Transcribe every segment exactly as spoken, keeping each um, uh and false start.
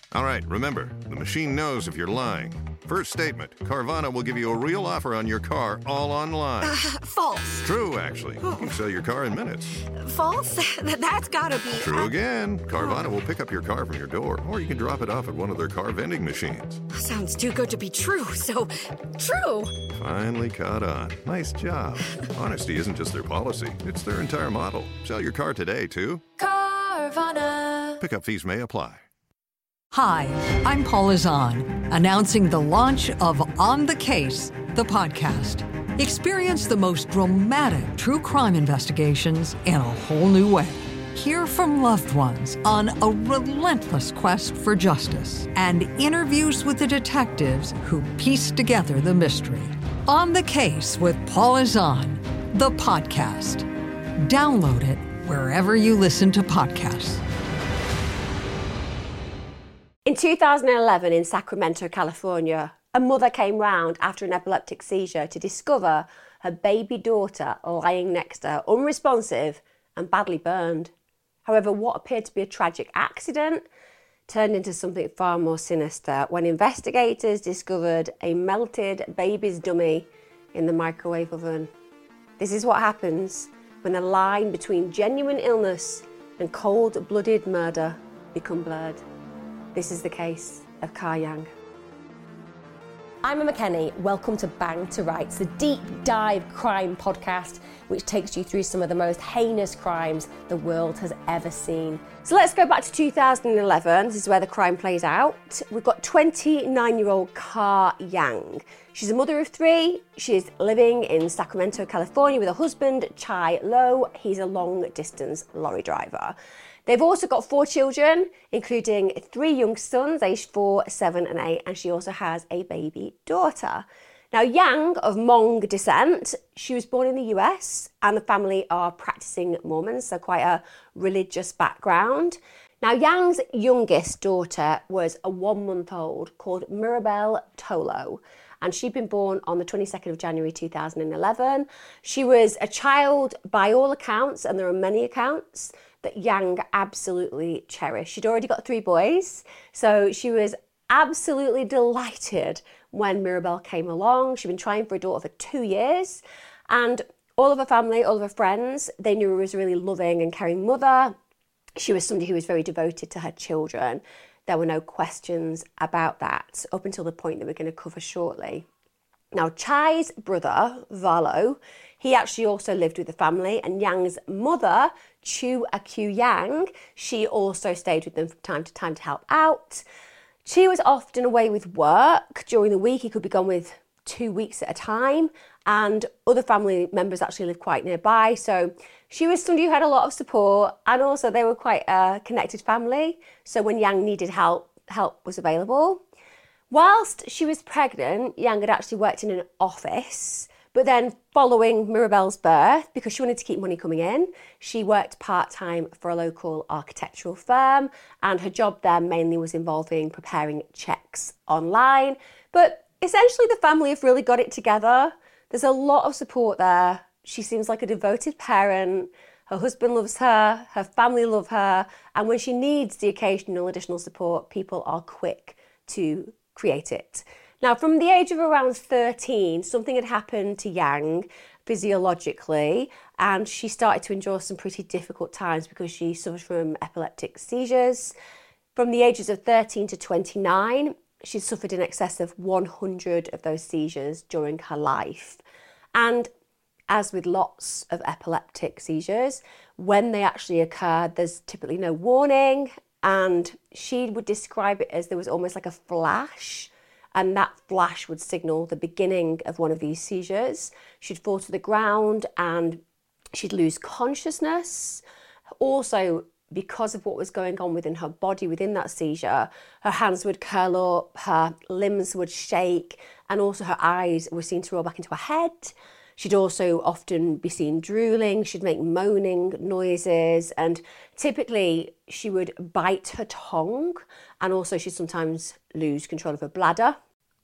All right, remember, the machine knows if you're lying. First statement, Carvana will give you a real offer on your car all online. Uh, false. True, actually. You can sell your car in minutes. False? That's gotta be... True uh, again. Carvana will pick up your car from your door, or you can drop it off at one of their car vending machines. Sounds too good to be true, so true. Finally caught on. Nice job. Honesty isn't just their policy, it's their entire model. Sell your car today, too. Carvana. Pickup fees may apply. Hi, I'm Paula Zahn, announcing the launch of On the Case, the podcast. Experience the most dramatic true crime investigations in a whole new way. Hear from loved ones on a relentless quest for justice and interviews with the detectives who piece together the mystery. On the Case with Paula Zahn, the podcast. Download it wherever you listen to podcasts. In two thousand eleven, in Sacramento, California, a mother came round after an epileptic seizure to discover her baby daughter lying next to her, unresponsive and badly burned. However, what appeared to be a tragic accident turned into something far more sinister when investigators discovered a melted baby's dummy in the microwave oven. This is what happens when the line between genuine illness and cold-blooded murder become blurred. This is the case of Ka Yang. I'm Emma Kenny. Welcome to Bang to Rights, the deep dive crime podcast which takes you through some of the most heinous crimes the world has ever seen. So let's go back to two thousand eleven. This is where the crime plays out. We've got twenty-nine-year-old Ka Yang. She's a mother of three. She's living in Sacramento, California with her husband, Chai Lo. He's a long-distance lorry driver. They've also got four children, including three young sons, aged four, seven, and eight, and she also has a baby daughter. Now, Yang, of Hmong descent, she was born in the U S, and the family are practicing Mormons, so quite a religious background. Now, Yang's youngest daughter was a one-month-old called Mirabelle Tolo, and she'd been born on the twenty-second of January two thousand eleven. She was a child, by all accounts, and there are many accounts, that Yang absolutely cherished. She'd already got three boys, so she was absolutely delighted when Mirabelle came along. She'd been trying for a daughter for two years, and all of her family, all of her friends, they knew her was a really loving and caring mother. She was somebody who was very devoted to her children. There were no questions about that, up until the point that we're going to cover shortly. Now, Chai's brother, Valo, he actually also lived with the family, and Yang's mother, Chu Akyu Yang, she also stayed with them from time to time to help out. Chi was often away with work. During the week, he could be gone with two weeks at a time, and other family members actually lived quite nearby. So she was somebody who had a lot of support, and also they were quite a connected family. So when Yang needed help, help was available. Whilst she was pregnant, Yang had actually worked in an office, but then following Mirabelle's birth, because she wanted to keep money coming in, she worked part-time for a local architectural firm, and her job there mainly was involving preparing checks online. But essentially the family have really got it together. There's a lot of support there. She seems like a devoted parent. Her husband loves her, her family love her, and when she needs the occasional additional support, people are quick to create it. Now, from the age of around thirteen, something had happened to Yang physiologically, and she started to endure some pretty difficult times because she suffered from epileptic seizures. From the ages of thirteen to twenty-nine, she suffered in excess of one hundred of those seizures during her life. And as with lots of epileptic seizures, when they actually occurred, there's typically no warning, and she would describe it as there was almost like a flash, and that flash would signal the beginning of one of these seizures. She'd fall to the ground and she'd lose consciousness. Also, because of what was going on within her body within that seizure, her hands would curl up, her limbs would shake, and also her eyes were seen to roll back into her head. She'd also often be seen drooling, she'd make moaning noises, and typically she would bite her tongue, and also she'd sometimes lose control of her bladder.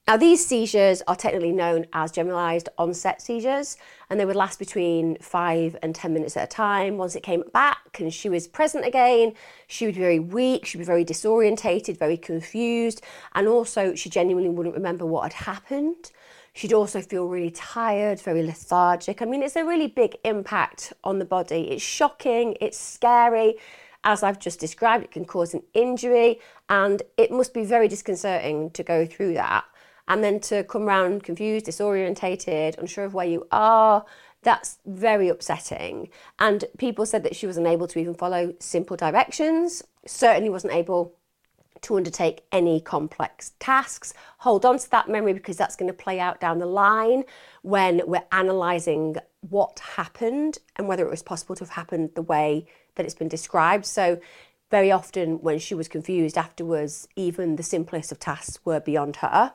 Now, these seizures are technically known as generalised onset seizures, and they would last between five and ten minutes at a time. Once it came back and she was present again, she would be very weak, she'd be very disorientated, very confused, and also she genuinely wouldn't remember what had happened. She'd also feel really tired, very lethargic. I mean, it's a really big impact on the body. It's shocking, it's scary. As I've just described, it can cause an injury, and it must be very disconcerting to go through that. And then to come round confused, disorientated, unsure of where you are, that's very upsetting. And people said that she was unable to even follow simple directions, certainly wasn't able to undertake any complex tasks. Hold on to that memory, because that's going to play out down the line when we're analysing what happened and whether it was possible to have happened the way that it's been described. So very often when she was confused afterwards, even the simplest of tasks were beyond her.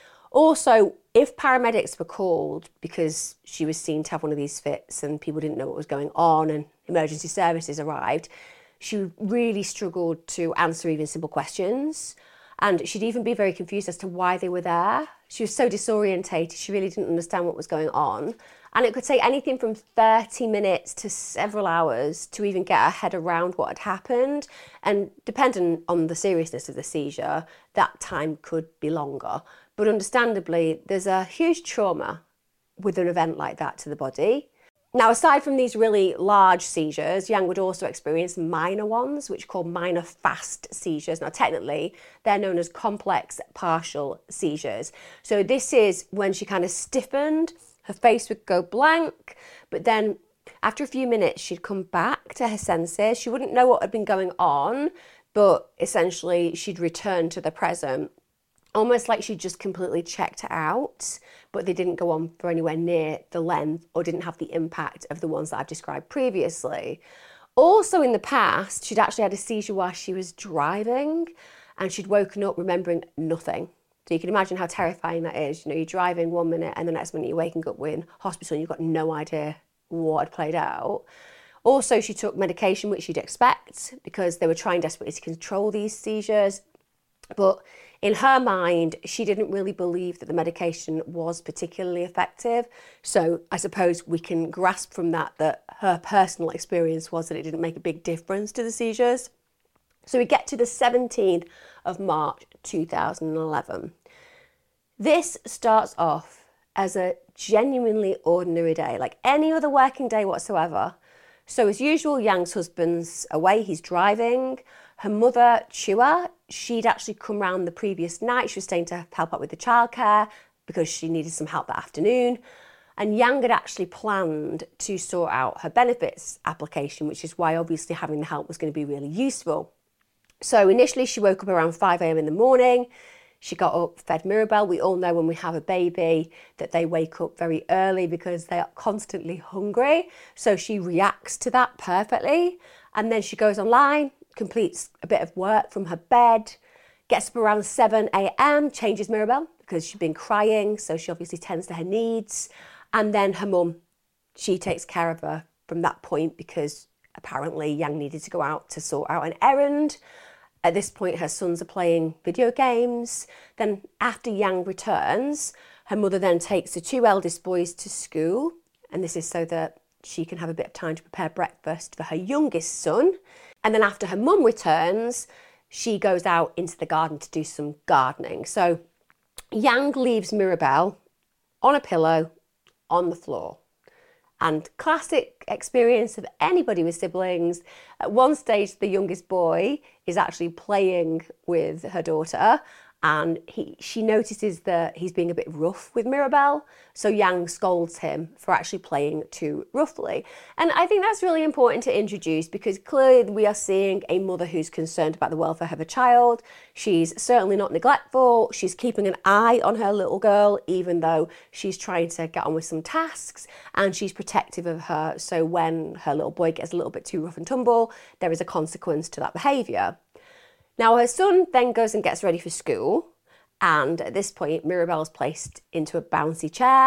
Also, if paramedics were called because she was seen to have one of these fits and people didn't know what was going on and emergency services arrived, she really struggled to answer even simple questions. And she'd even be very confused as to why they were there. She was so disorientated, she really didn't understand what was going on. And it could take anything from thirty minutes to several hours to even get her head around what had happened. And depending on the seriousness of the seizure, that time could be longer. But understandably, there's a huge trauma with an event like that to the body. Now, aside from these really large seizures, Yang would also experience minor ones, which are called minor fast seizures. Now, technically, they're known as complex partial seizures. So this is when she kind of stiffened, her face would go blank, but then after a few minutes, she'd come back to her senses. She wouldn't know what had been going on, but essentially she'd return to the present, almost like she just completely checked out, but they didn't go on for anywhere near the length or didn't have the impact of the ones that I've described previously. Also in the past, she'd actually had a seizure while she was driving, and she'd woken up remembering nothing. So you can imagine how terrifying that is. You know, you're driving one minute and the next minute you're waking up in hospital and you've got no idea what had played out. Also, she took medication, which you'd expect, because they were trying desperately to control these seizures. But in her mind, she didn't really believe that the medication was particularly effective. So I suppose we can grasp from that that her personal experience was that it didn't make a big difference to the seizures. So we get to the seventeenth of March two thousand eleven. This starts off as a genuinely ordinary day, like any other working day whatsoever. So as usual, Yang's husband's away, he's driving. Her mother, Chua, she'd actually come round the previous night. She was staying to help out with the childcare because she needed some help that afternoon. And Yang had actually planned to sort out her benefits application, which is why obviously having the help was going to be really useful. So initially she woke up around five a.m. in the morning. She got up, fed Mirabelle. We all know when we have a baby that they wake up very early because they are constantly hungry. So she reacts to that perfectly. And then she goes online, completes a bit of work from her bed, gets up around seven a.m, changes Mirabelle because she'd been crying, so she obviously tends to her needs. And then her mum, she takes care of her from that point because apparently Yang needed to go out to sort out an errand. At this point, her sons are playing video games. Then after Yang returns, her mother then takes the two eldest boys to school. And this is so that she can have a bit of time to prepare breakfast for her youngest son. And then after her mum returns, she goes out into the garden to do some gardening. So Yang leaves Mirabelle on a pillow on the floor. And classic experience of anybody with siblings, at one stage the youngest boy is actually playing with her daughter, and he, she notices that he's being a bit rough with Mirabelle, so Yang scolds him for actually playing too roughly. And I think that's really important to introduce because clearly we are seeing a mother who's concerned about the welfare of her child. She's certainly not neglectful. She's keeping an eye on her little girl, even though she's trying to get on with some tasks, and she's protective of her. So when her little boy gets a little bit too rough and tumble, there is a consequence to that behaviour. Now, her son then goes and gets ready for school, and at this point, Mirabelle's placed into a bouncy chair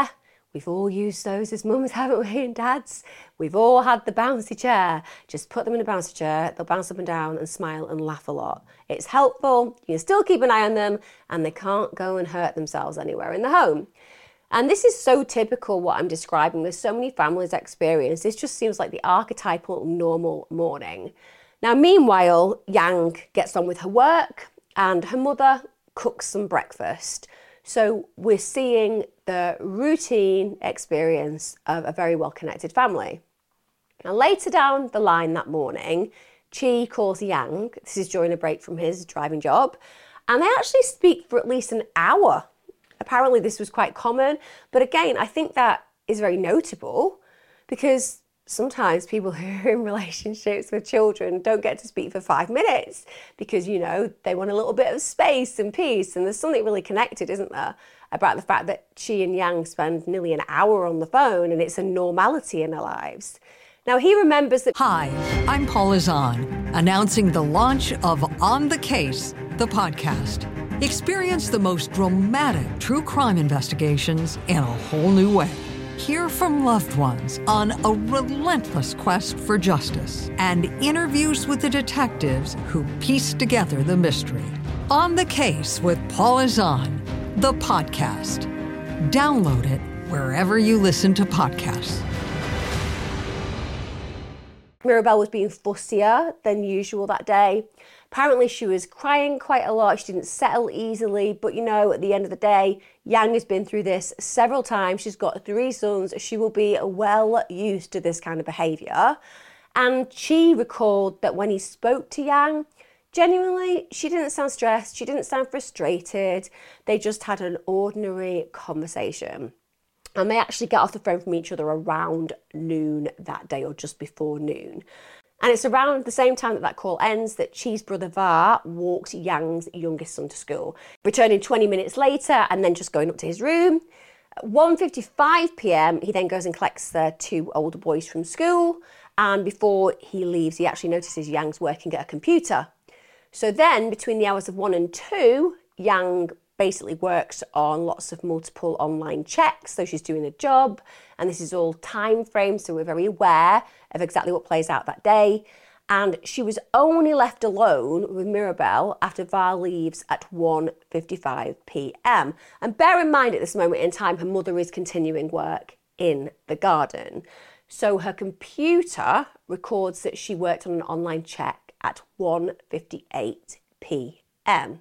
We've all used those as mums, haven't we, and dads? We've all had the bouncy chair. Just put them in a bouncy chair, they'll bounce up and down and smile and laugh a lot. It's helpful, you can still keep an eye on them, and they can't go and hurt themselves anywhere in the home. And this is so typical what I'm describing. There's so many families experience. This just seems like the archetypal normal morning. Now, meanwhile, Yang gets on with her work and her mother cooks some breakfast. So we're seeing the routine experience of a very well-connected family. Now, later down the line that morning, Chi calls Yang. This is during a break from his driving job. And they actually speak for at least an hour. Apparently this was quite common. But again, I think that is very notable because sometimes people who are in relationships with children don't get to speak for five minutes because, you know, they want a little bit of space and peace. And there's something really connected, isn't there, about the fact that Chi and Yang spend nearly an hour on the phone and it's a normality in their lives. Now, he remembers that... Hi, I'm Paula Zahn, announcing the launch of On the Case, the podcast. Experience the most dramatic true crime investigations in a whole new way. Hear from loved ones on a relentless quest for justice and interviews with the detectives who piece together the mystery. On the Case with Paula Zahn, the podcast. Download it wherever you listen to podcasts. Mirabelle was being fussier than usual that day. Apparently she was crying quite a lot. She didn't settle easily. But, you know, at the end of the day, Yang has been through this several times. She's got three sons. She will be well used to this kind of behaviour. And Chi recalled that when he spoke to Yang, genuinely, she didn't sound stressed. She didn't sound frustrated. They just had an ordinary conversation. And they actually get off the phone from each other around noon that day, or just before noon. And it's around the same time that that call ends that Chi's brother Va walks Yang's youngest son to school, returning twenty minutes later and then just going up to his room. At one fifty-five p.m, he then goes and collects the two older boys from school. And before he leaves, he actually notices Yang's working at a computer. So then, between the hours of one and two, Yang basically works on lots of multiple online checks. So she's doing a job, and this is all time framed, so we're very aware of exactly what plays out that day. And she was only left alone with Mirabelle after Va leaves at one fifty-five p.m. And bear in mind, at this moment in time, her mother is continuing work in the garden. So her computer records that she worked on an online check at one fifty-eight p.m.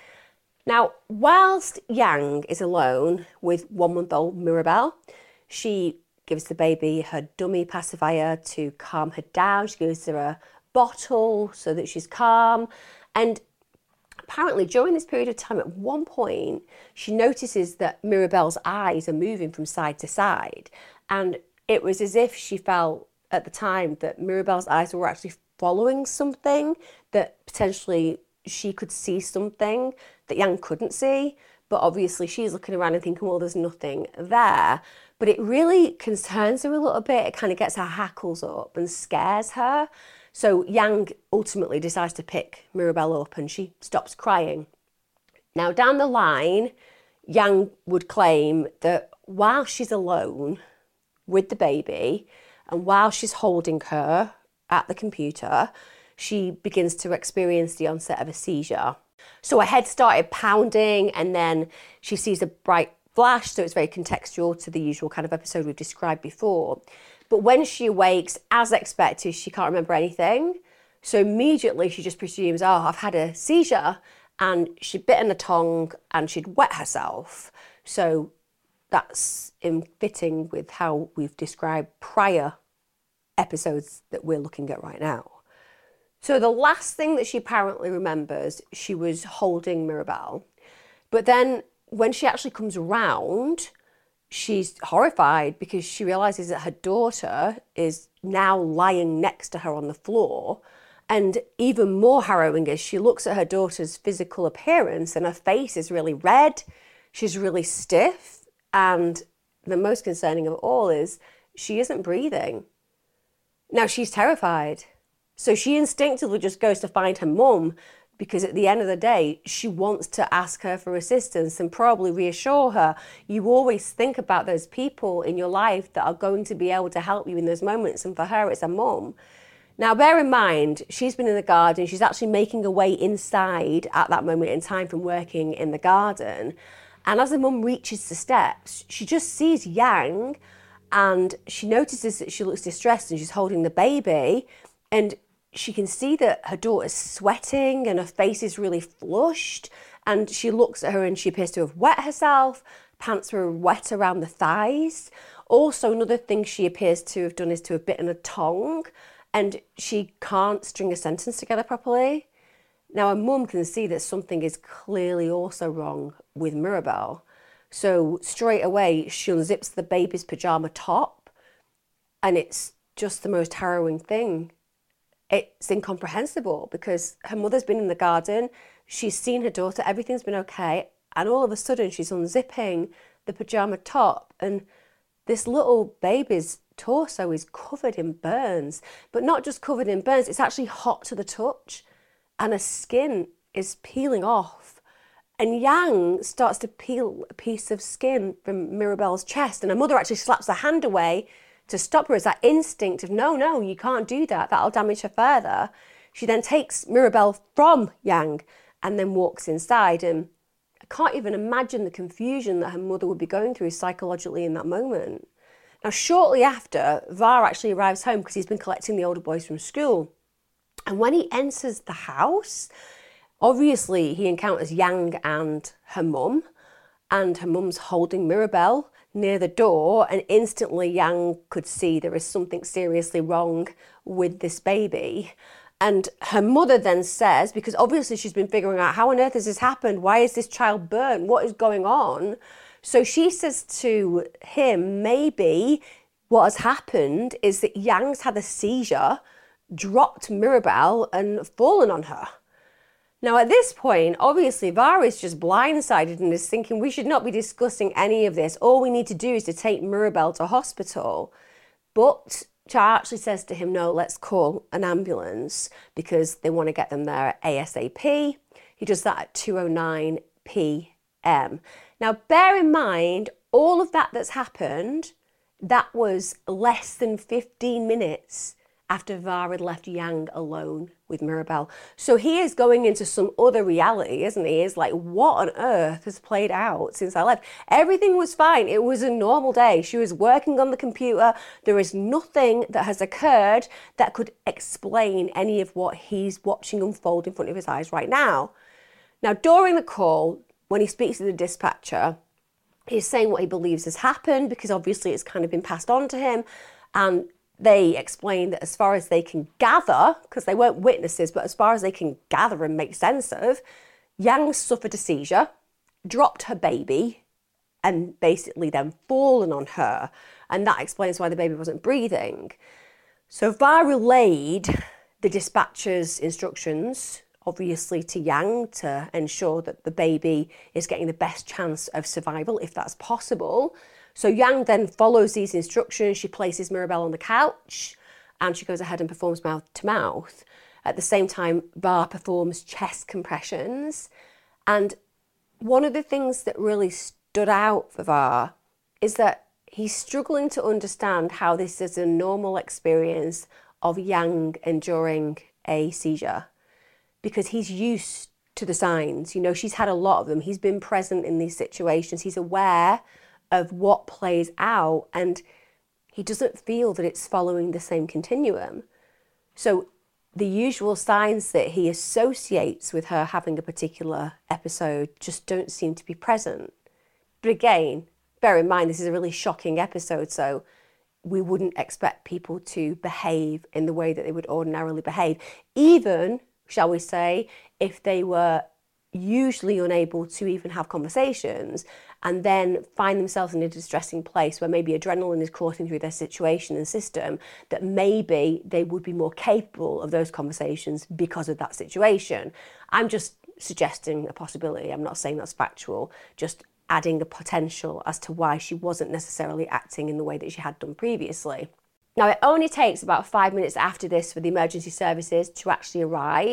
Now, whilst Yang is alone with one-month-old Mirabelle, she gives the baby her dummy pacifier to calm her down. She gives her a bottle so that she's calm. And apparently, during this period of time, at one point, she notices that Mirabelle's eyes are moving from side to side. And it was as if she felt at the time that Mirabelle's eyes were actually following something, that potentially she could see something that Yang couldn't see. But obviously she's looking around and thinking, well, there's nothing there. But it really concerns her a little bit. It kind of gets her hackles up and scares her. So Yang ultimately decides to pick Mirabelle up and she stops crying. Now, down the line, Yang would claim that while she's alone with the baby and while she's holding her at the computer, she begins to experience the onset of a seizure. So her head started pounding and then she sees a bright flash, so it's very contextual to the usual kind of episode we've described before. But when she awakes, as expected, she can't remember anything. So immediately she just presumes, oh, I've had a seizure, and she'd bitten her tongue and she'd wet herself. So that's in fitting with how we've described prior episodes that we're looking at right now. So the last thing that she apparently remembers, she was holding Mirabelle. But then when she actually comes around, she's horrified because she realises that her daughter is now lying next to her on the floor. And even more harrowing is she looks at her daughter's physical appearance and her face is really red. She's really stiff. And the most concerning of all is she isn't breathing. Now she's terrified. So she instinctively just goes to find her mum, because at the end of the day, she wants to ask her for assistance and probably reassure her. You always think about those people in your life that are going to be able to help you in those moments, and for her, it's a mum. Now, bear in mind, she's been in the garden. She's actually making her way inside at that moment in time from working in the garden. And as the mum reaches the steps, she just sees Yang, and she notices that she looks distressed and she's holding the baby. And she can see that her daughter's sweating and her face is really flushed. And she looks at her and she appears to have wet herself. Pants were wet around the thighs. Also, another thing she appears to have done is to have bitten a tongue. And she can't string a sentence together properly. Now, a mum can see that something is clearly also wrong with Mirabelle. So straight away, she unzips the baby's pyjama top, and it's just the most harrowing thing. It's incomprehensible because her mother's been in the garden, she's seen her daughter, everything's been okay, and all of a sudden she's unzipping the pyjama top, and this little baby's torso is covered in burns, but not just covered in burns, it's actually hot to the touch, and her skin is peeling off. And Yang starts to peel a piece of skin from Mirabelle's chest, and her mother actually slaps her hand away to stop her. It's that instinct of, no, no, you can't do that, that'll damage her further. She then takes Mirabelle from Yang and then walks inside, and I can't even imagine the confusion that her mother would be going through psychologically in that moment. Now, shortly after, Var actually arrives home because he's been collecting the older boys from school. And when he enters the house, obviously he encounters Yang and her mum, and her mum's holding Mirabelle near the door, and instantly Yang could see there is something seriously wrong with this baby. And her mother then says, because obviously she's been figuring out, how on earth has this happened? Why is this child burnt? What is going on? So she says to him, maybe what has happened is that Yang's had a seizure, dropped Mirabelle and fallen on her. Now at this point, obviously Var is just blindsided and is thinking we should not be discussing any of this. All we need to do is to take Mirabelle to hospital. But Char actually says to him, no, let's call an ambulance because they want to get them there ASAP. He does that at two oh nine p m. Now, bear in mind, all of that that's happened, that was less than fifteen minutes after Var had left Yang alone with Mirabelle. So he is going into some other reality, isn't he? He's like, what on earth has played out since I left? Everything was fine. It was a normal day. She was working on the computer. There is nothing that has occurred that could explain any of what he's watching unfold in front of his eyes right now. Now, during the call, when he speaks to the dispatcher, he's saying what he believes has happened because obviously it's kind of been passed on to him. And they explain that as far as they can gather, because they weren't witnesses, but as far as they can gather and make sense of, Yang suffered a seizure, dropped her baby, and basically then fallen on her. And that explains why the baby wasn't breathing. So Var relayed the dispatcher's instructions, obviously to Yang, to ensure that the baby is getting the best chance of survival, if that's possible. So Yang then follows these instructions. She places Mirabelle on the couch and she goes ahead and performs mouth to mouth. At the same time, Var performs chest compressions. And one of the things that really stood out for Var is that he's struggling to understand how this is a normal experience of Yang enduring a seizure, because he's used to the signs. You know, she's had a lot of them. He's been present in these situations. He's aware of what plays out, and he doesn't feel that it's following the same continuum. So the usual signs that he associates with her having a particular episode just don't seem to be present. But again, bear in mind, this is a really shocking episode, so we wouldn't expect people to behave in the way that they would ordinarily behave, even, shall we say, if they were usually unable to even have conversations and then find themselves in a distressing place where maybe adrenaline is coursing through their situation and system, that maybe they would be more capable of those conversations because of that situation. I'm just suggesting a possibility. I'm not saying that's factual, just adding a potential as to why she wasn't necessarily acting in the way that she had done previously. Now, it only takes about five minutes after this for the emergency services to actually arrive.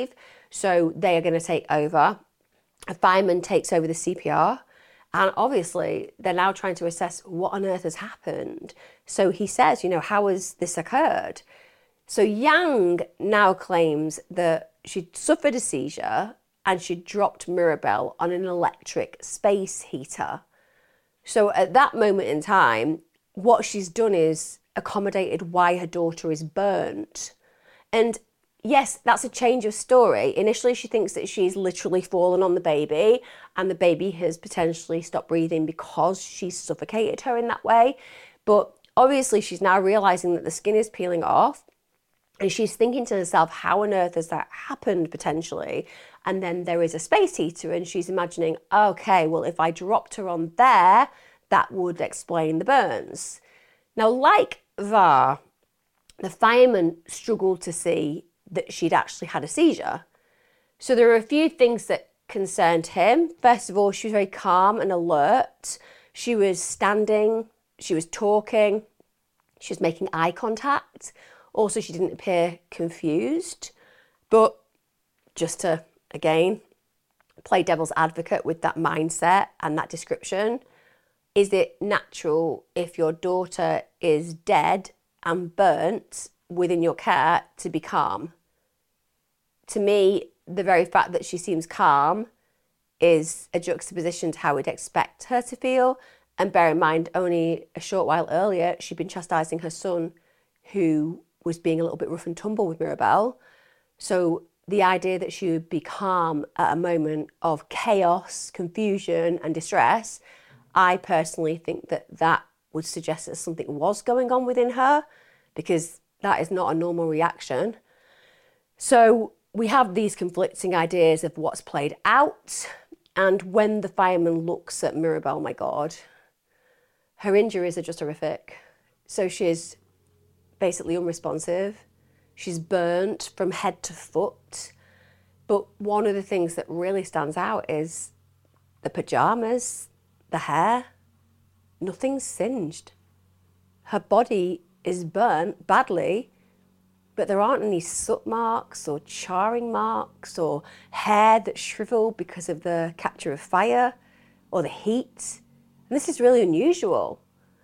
So they are going to take over. A fireman takes over the C P R. And obviously, they're now trying to assess what on earth has happened. So he says, you know, how has this occurred? So Yang now claims that she'd suffered a seizure and she dropped Mirabelle on an electric space heater. So at that moment in time, what she's done is accommodated why her daughter is burnt. And yes, that's a change of story. Initially, she thinks that she's literally fallen on the baby and the baby has potentially stopped breathing because she's suffocated her in that way. But obviously, she's now realizing that the skin is peeling off and she's thinking to herself, how on earth has that happened potentially? And then there is a space heater and she's imagining, okay, well, if I dropped her on there, that would explain the burns. Now, like Var, the fireman struggled to see that she'd actually had a seizure. So there are a few things that concerned him. First of all, she was very calm and alert. She was standing, she was talking, she was making eye contact. Also, she didn't appear confused. But just to, again, play devil's advocate with that mindset and that description, is it natural if your daughter is dead and burnt within your care to be calm? To me, the very fact that she seems calm is a juxtaposition to how we'd expect her to feel. And bear in mind, only a short while earlier, she'd been chastising her son, who was being a little bit rough and tumble with Mirabelle. So the idea that she would be calm at a moment of chaos, confusion and distress, I personally think that that would suggest that something was going on within her, because that is not a normal reaction. So we have these conflicting ideas of what's played out. And when the fireman looks at Mirabelle, my God, her injuries are just horrific. So she's basically unresponsive. She's burnt from head to foot. But one of the things that really stands out is the pajamas, the hair. Nothing's singed. Her body is burnt badly, but there aren't any soot marks or charring marks or hair that's shriveled because of the capture of fire or the heat. And this is really unusual.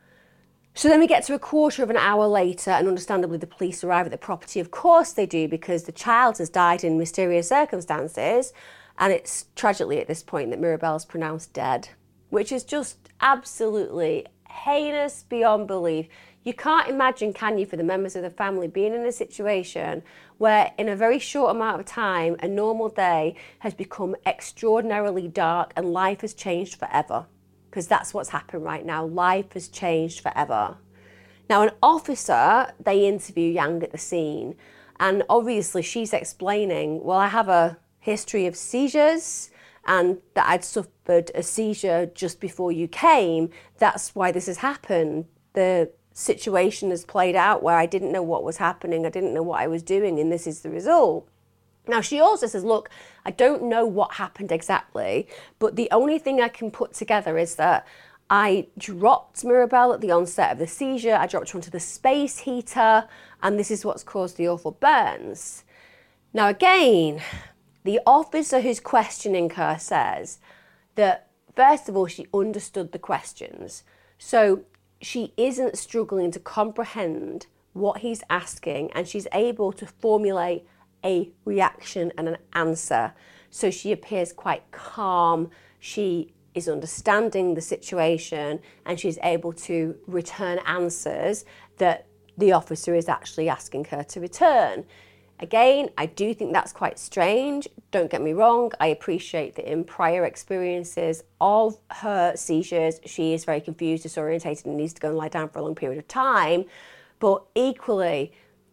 So then we get to a quarter of an hour later, and understandably the police arrive at the property. Of course they do, because the child has died in mysterious circumstances, and it's tragically at this point that Mirabelle's pronounced dead, which is just absolutely heinous beyond belief. You can't imagine, can you, for the members of the family being in a situation where in a very short amount of time, a normal day has become extraordinarily dark and life has changed forever. Because that's what's happened right now. Life has changed forever. Now, an officer, they interview Yang at the scene, and obviously she's explaining, well, I have a history of seizures and that I'd suffered a seizure just before you came. That's why this has happened. The situation has played out where I didn't know what was happening, I didn't know what I was doing, and this is the result. Now, she also says, look, I don't know what happened exactly, but the only thing I can put together is that I dropped Mirabelle at the onset of the seizure, I dropped her onto the space heater, and this is what's caused the awful burns. Now, again, the officer who's questioning her says that, first of all, she understood the questions. So she isn't struggling to comprehend what he's asking, and she's able to formulate a reaction and an answer. So she appears quite calm, she is understanding the situation, and she's able to return answers that the officer is actually asking her to return. Again, I do think that's quite strange. Don't get me wrong, I appreciate that in prior experiences of her seizures, she is very confused, disorientated, and needs to go and lie down for a long period of time. But equally,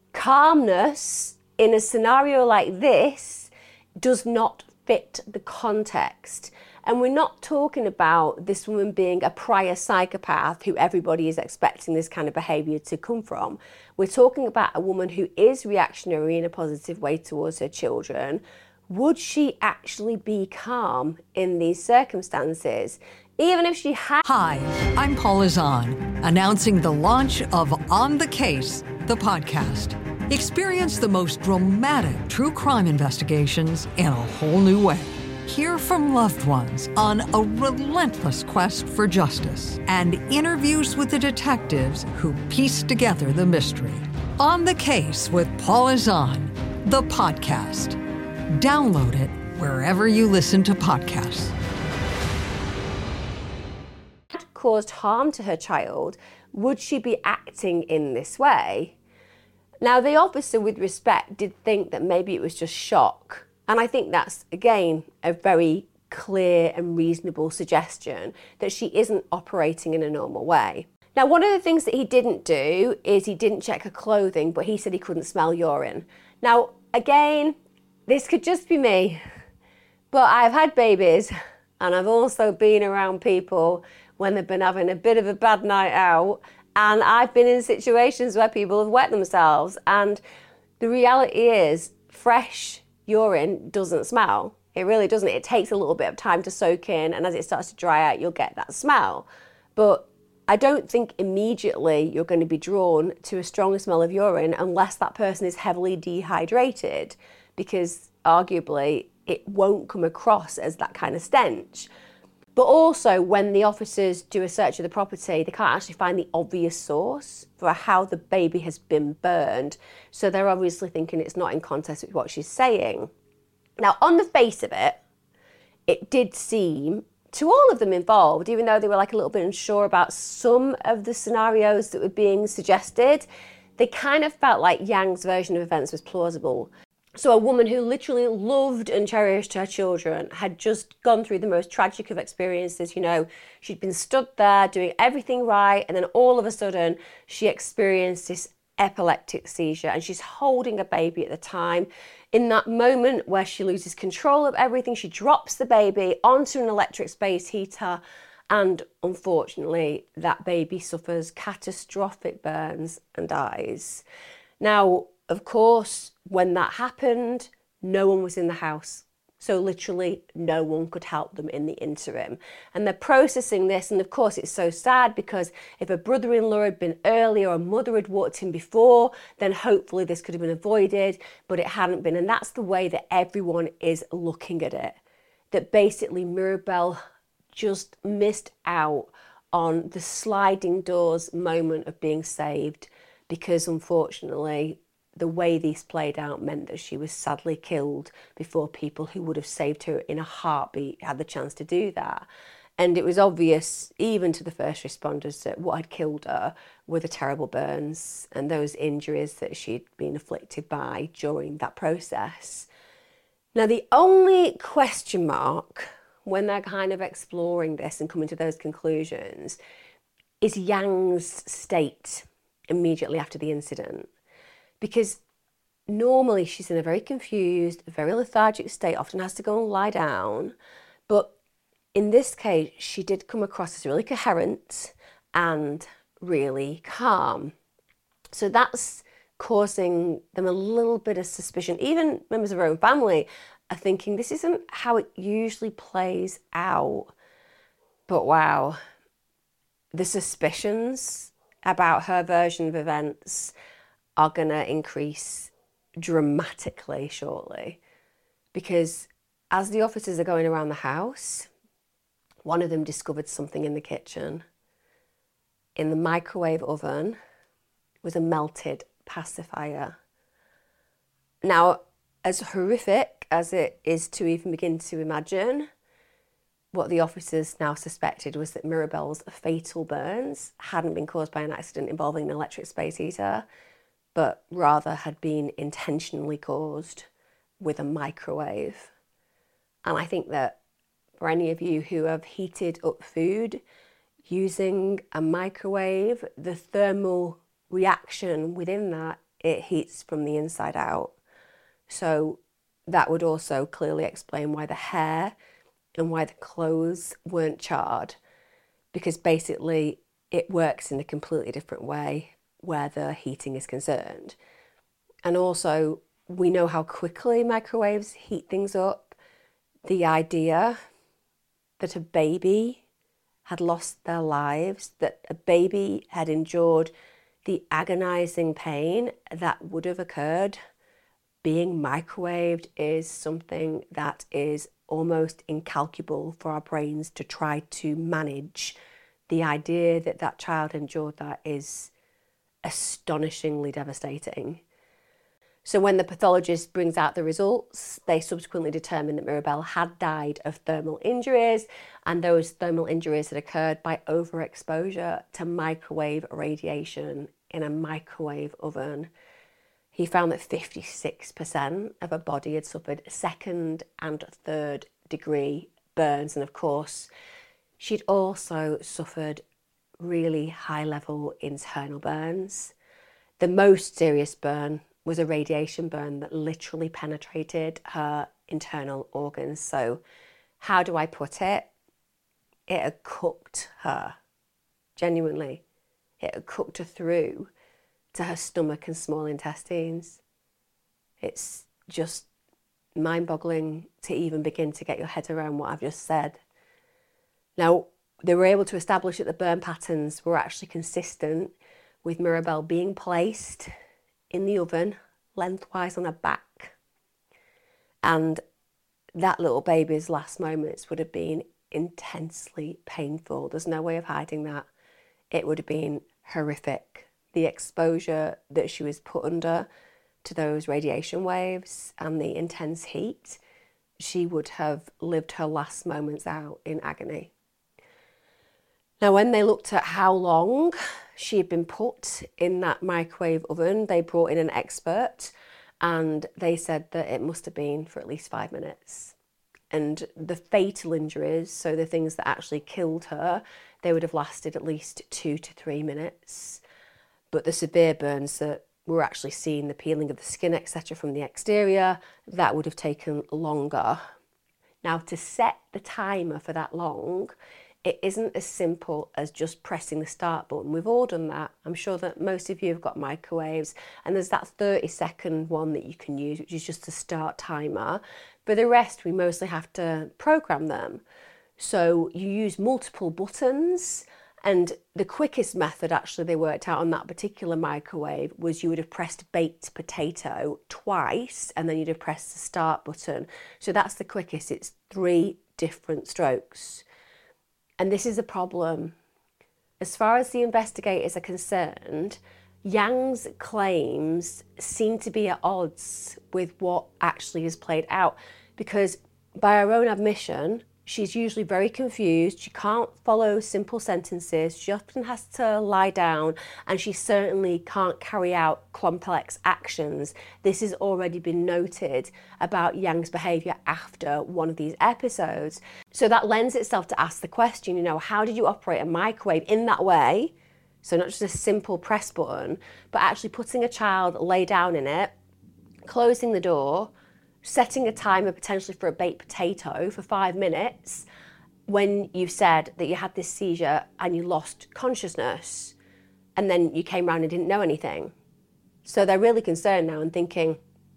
calmness in a scenario like this does not fit the context. And we're not talking about this woman being a prior psychopath who everybody is expecting this kind of behaviour to come from. We're talking about a woman who is reactionary in a positive way towards her children. Would she actually be calm in these circumstances? Even if she had... Hi, I'm Paula Zahn, announcing the launch of On the Case, the podcast. Experience the most dramatic true crime investigations in a whole new way. Hear from loved ones on a relentless quest for justice and interviews with the detectives who piece together the mystery. On the Case with Paula Zahn, the podcast. Download it wherever you listen to podcasts. Caused harm to her child, would she be acting in this way? Now, the officer, with respect, did think that maybe it was just shock. And I think that's, again, a very clear and reasonable suggestion that she isn't operating in a normal way. Now, one of the things that he didn't do is he didn't check her clothing, but he said he couldn't smell urine. Now, again, this could just be me, but I've had babies and I've also been around people when they've been having a bit of a bad night out, and I've been in situations where people have wet themselves, and the reality is fresh urine doesn't smell. It really doesn't. It takes a little bit of time to soak in, and as it starts to dry out, you'll get that smell. But I don't think immediately you're going to be drawn to a stronger smell of urine unless that person is heavily dehydrated, because arguably it won't come across as that kind of stench. But also, when the officers do a search of the property, they can't actually find the obvious source for how the baby has been burned. So they're obviously thinking it's not in context with what she's saying. Now, on the face of it, it did seem, to all of them involved, even though they were like a little bit unsure about some of the scenarios that were being suggested, they kind of felt like Yang's version of events was plausible. So a woman who literally loved and cherished her children had just gone through the most tragic of experiences. You know, she'd been stood there doing everything right, and then all of a sudden she experienced this epileptic seizure, and she's holding a baby at the time. In that moment where she loses control of everything, she drops the baby onto an electric space heater, and unfortunately that baby suffers catastrophic burns and dies. Now, of course, when that happened, no one was in the house. So literally no one could help them in the interim. And they're processing this, and of course it's so sad, because if a brother-in-law had been earlier or a mother had walked in before, then hopefully this could have been avoided, but it hadn't been. And that's the way that everyone is looking at it. That basically Mirabelle just missed out on the sliding doors moment of being saved, because unfortunately the way this played out meant that she was sadly killed before people who would have saved her in a heartbeat had the chance to do that. And it was obvious, even to the first responders, that what had killed her were the terrible burns and those injuries that she'd been afflicted by during that process. Now, the only question mark when they're kind of exploring this and coming to those conclusions is Yang's state immediately after the incident. Because normally she's in a very confused, very lethargic state, often has to go and lie down. But in this case, she did come across as really coherent and really calm. So that's causing them a little bit of suspicion. Even members of her own family are thinking this isn't how it usually plays out. But wow, the suspicions about her version of events are going to increase dramatically shortly, because as the officers are going around the house, one of them discovered something in the kitchen. In the microwave oven was a melted pacifier. Now, as horrific as it is to even begin to imagine, what the officers now suspected was that Mirabelle's fatal burns hadn't been caused by an accident involving an electric space heater, but rather had been intentionally caused with a microwave. And I think that for any of you who have heated up food using a microwave, the thermal reaction within that, it heats from the inside out. So that would also clearly explain why the hair and why the clothes weren't charred, because basically it works in a completely different way where the heating is concerned. And also, we know how quickly microwaves heat things up. The idea that a baby had lost their lives, that a baby had endured the agonising pain that would have occurred being microwaved is something that is almost incalculable for our brains to try to manage. The idea that that child endured that is astonishingly devastating. So when the pathologist brings out the results, they subsequently determined that Mirabelle had died of thermal injuries, and those thermal injuries had occurred by overexposure to microwave radiation in a microwave oven. He found that fifty-six percent of her body had suffered second and third degree burns, and of course, she'd also suffered really high level internal burns. The most serious burn was a radiation burn that literally penetrated her internal organs. So how do I put it? It had cooked her, genuinely. It had cooked her through to her stomach and small intestines. It's just mind-boggling to even begin to get your head around what I've just said. Now, they were able to establish that the burn patterns were actually consistent with Mirabelle being placed in the oven lengthwise on her back, and that little baby's last moments would have been intensely painful. There's no way of hiding that. It would have been horrific. The exposure that she was put under to those radiation waves and the intense heat, she would have lived her last moments out in agony. Now, when they looked at how long she had been put in that microwave oven, they brought in an expert and they said that it must have been for at least five minutes. And the fatal injuries, so the things that actually killed her, they would have lasted at least two to three minutes. But the severe burns that were actually seeing, the peeling of the skin, et cetera from the exterior, that would have taken longer. Now, to set the timer for that long, it isn't as simple as just pressing the start button. We've all done that. I'm sure that most of you have got microwaves, and there's that thirty second one that you can use, which is just a start timer. For the rest, we mostly have to program them. So you use multiple buttons, and the quickest method actually they worked out on that particular microwave was you would have pressed baked potato twice, and then you'd have pressed the start button. So that's the quickest. It's three different strokes. And this is a problem. As far as the investigators are concerned, Yang's claims seem to be at odds with what actually is played out, because by her own admission, she's usually very confused. She can't follow simple sentences. She often has to lie down, and she certainly can't carry out complex actions. This has already been noted about Yang's behaviour after one of these episodes. So that lends itself to ask the question, you know, how did you operate a microwave in that way? So not just a simple press button, but actually putting a child lay down in it, closing the door, setting a timer potentially for a baked potato for five minutes when you said that you had this seizure and you lost consciousness, and then you came around and didn't know anything. So they're really concerned now and thinking,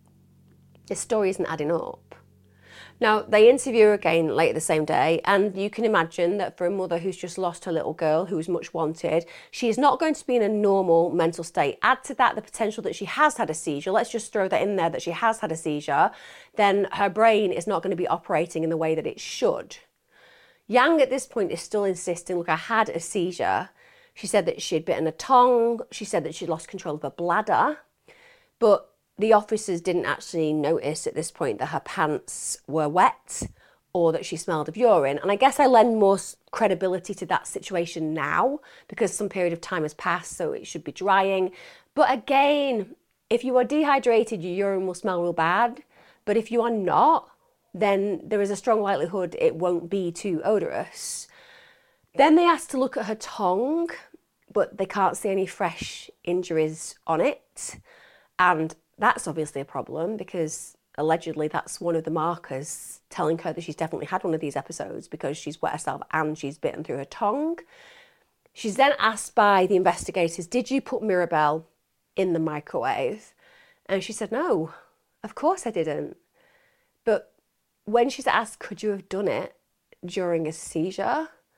this story isn't adding up. Now, they interview her again later the same day, and you can imagine that for a mother who's just lost her little girl, who is much wanted, she is not going to be in a normal mental state. Add to that the potential that she has had a seizure. Let's just throw that in there, that she has had a seizure. Then her brain is not going to be operating in the way that it should. Yang at this point is still insisting, look, I had a seizure. She said that she'd bitten her tongue. She said that she'd lost control of her bladder. But the officers didn't actually notice at this point that her pants were wet or that she smelled of urine. And I guess I lend more credibility to that situation now because some period of time has passed, so it should be drying. But again, if you are dehydrated, your urine will smell real bad. But if you are not, then there is a strong likelihood it won't be too odorous. Then they asked to look at her tongue, but they can't see any fresh injuries on it. And that's obviously a problem because allegedly that's one of the markers telling her that she's definitely had one of these episodes, because she's wet herself and she's bitten through her tongue. She's then asked by the investigators, did you put Mirabelle in the microwave? And she said, no, of course I didn't. But when she's asked, could you have done it during a seizure?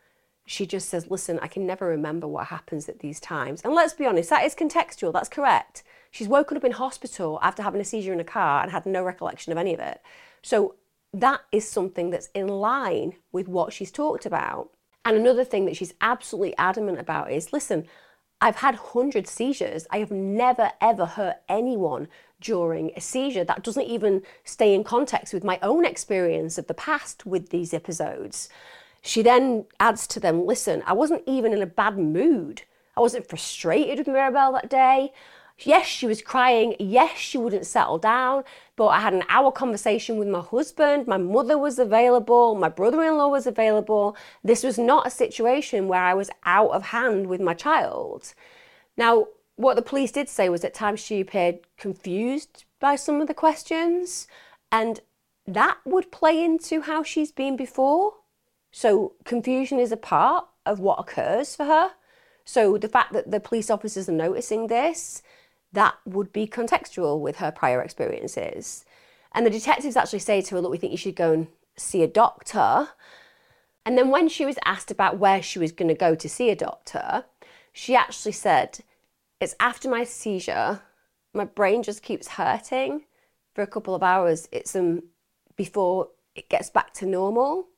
she just says, listen, I can never remember what happens at these times. And let's be honest, that is contextual, that's correct. She's woken up in hospital after having a seizure in a car and had no recollection of any of it. So that is something that's in line with what she's talked about. And another thing that she's absolutely adamant about is, listen, I've had hundreds seizures. I have never, ever hurt anyone during a seizure. That doesn't even stay in context with my own experience of the past with these episodes. She then adds to them, listen, I wasn't even in a bad mood. I wasn't frustrated with Mirabelle that day. Yes, she was crying. Yes, she wouldn't settle down. But I had an hour conversation with my husband. My mother was available. My brother-in-law was available. This was not a situation where I was out of hand with my child. Now, what the police did say was at times she appeared confused by some of the questions. And that would play into how she's been before. So confusion is a part of what occurs for her. So the fact that the police officers are noticing this, that would be contextual with her prior experiences. And the detectives actually say to her, look, we think you should go and see a doctor. And then when she was asked about where she was going to go to see a doctor, she actually said, it's after my seizure, my brain just keeps hurting for a couple of hours. It's um before it gets back to normal.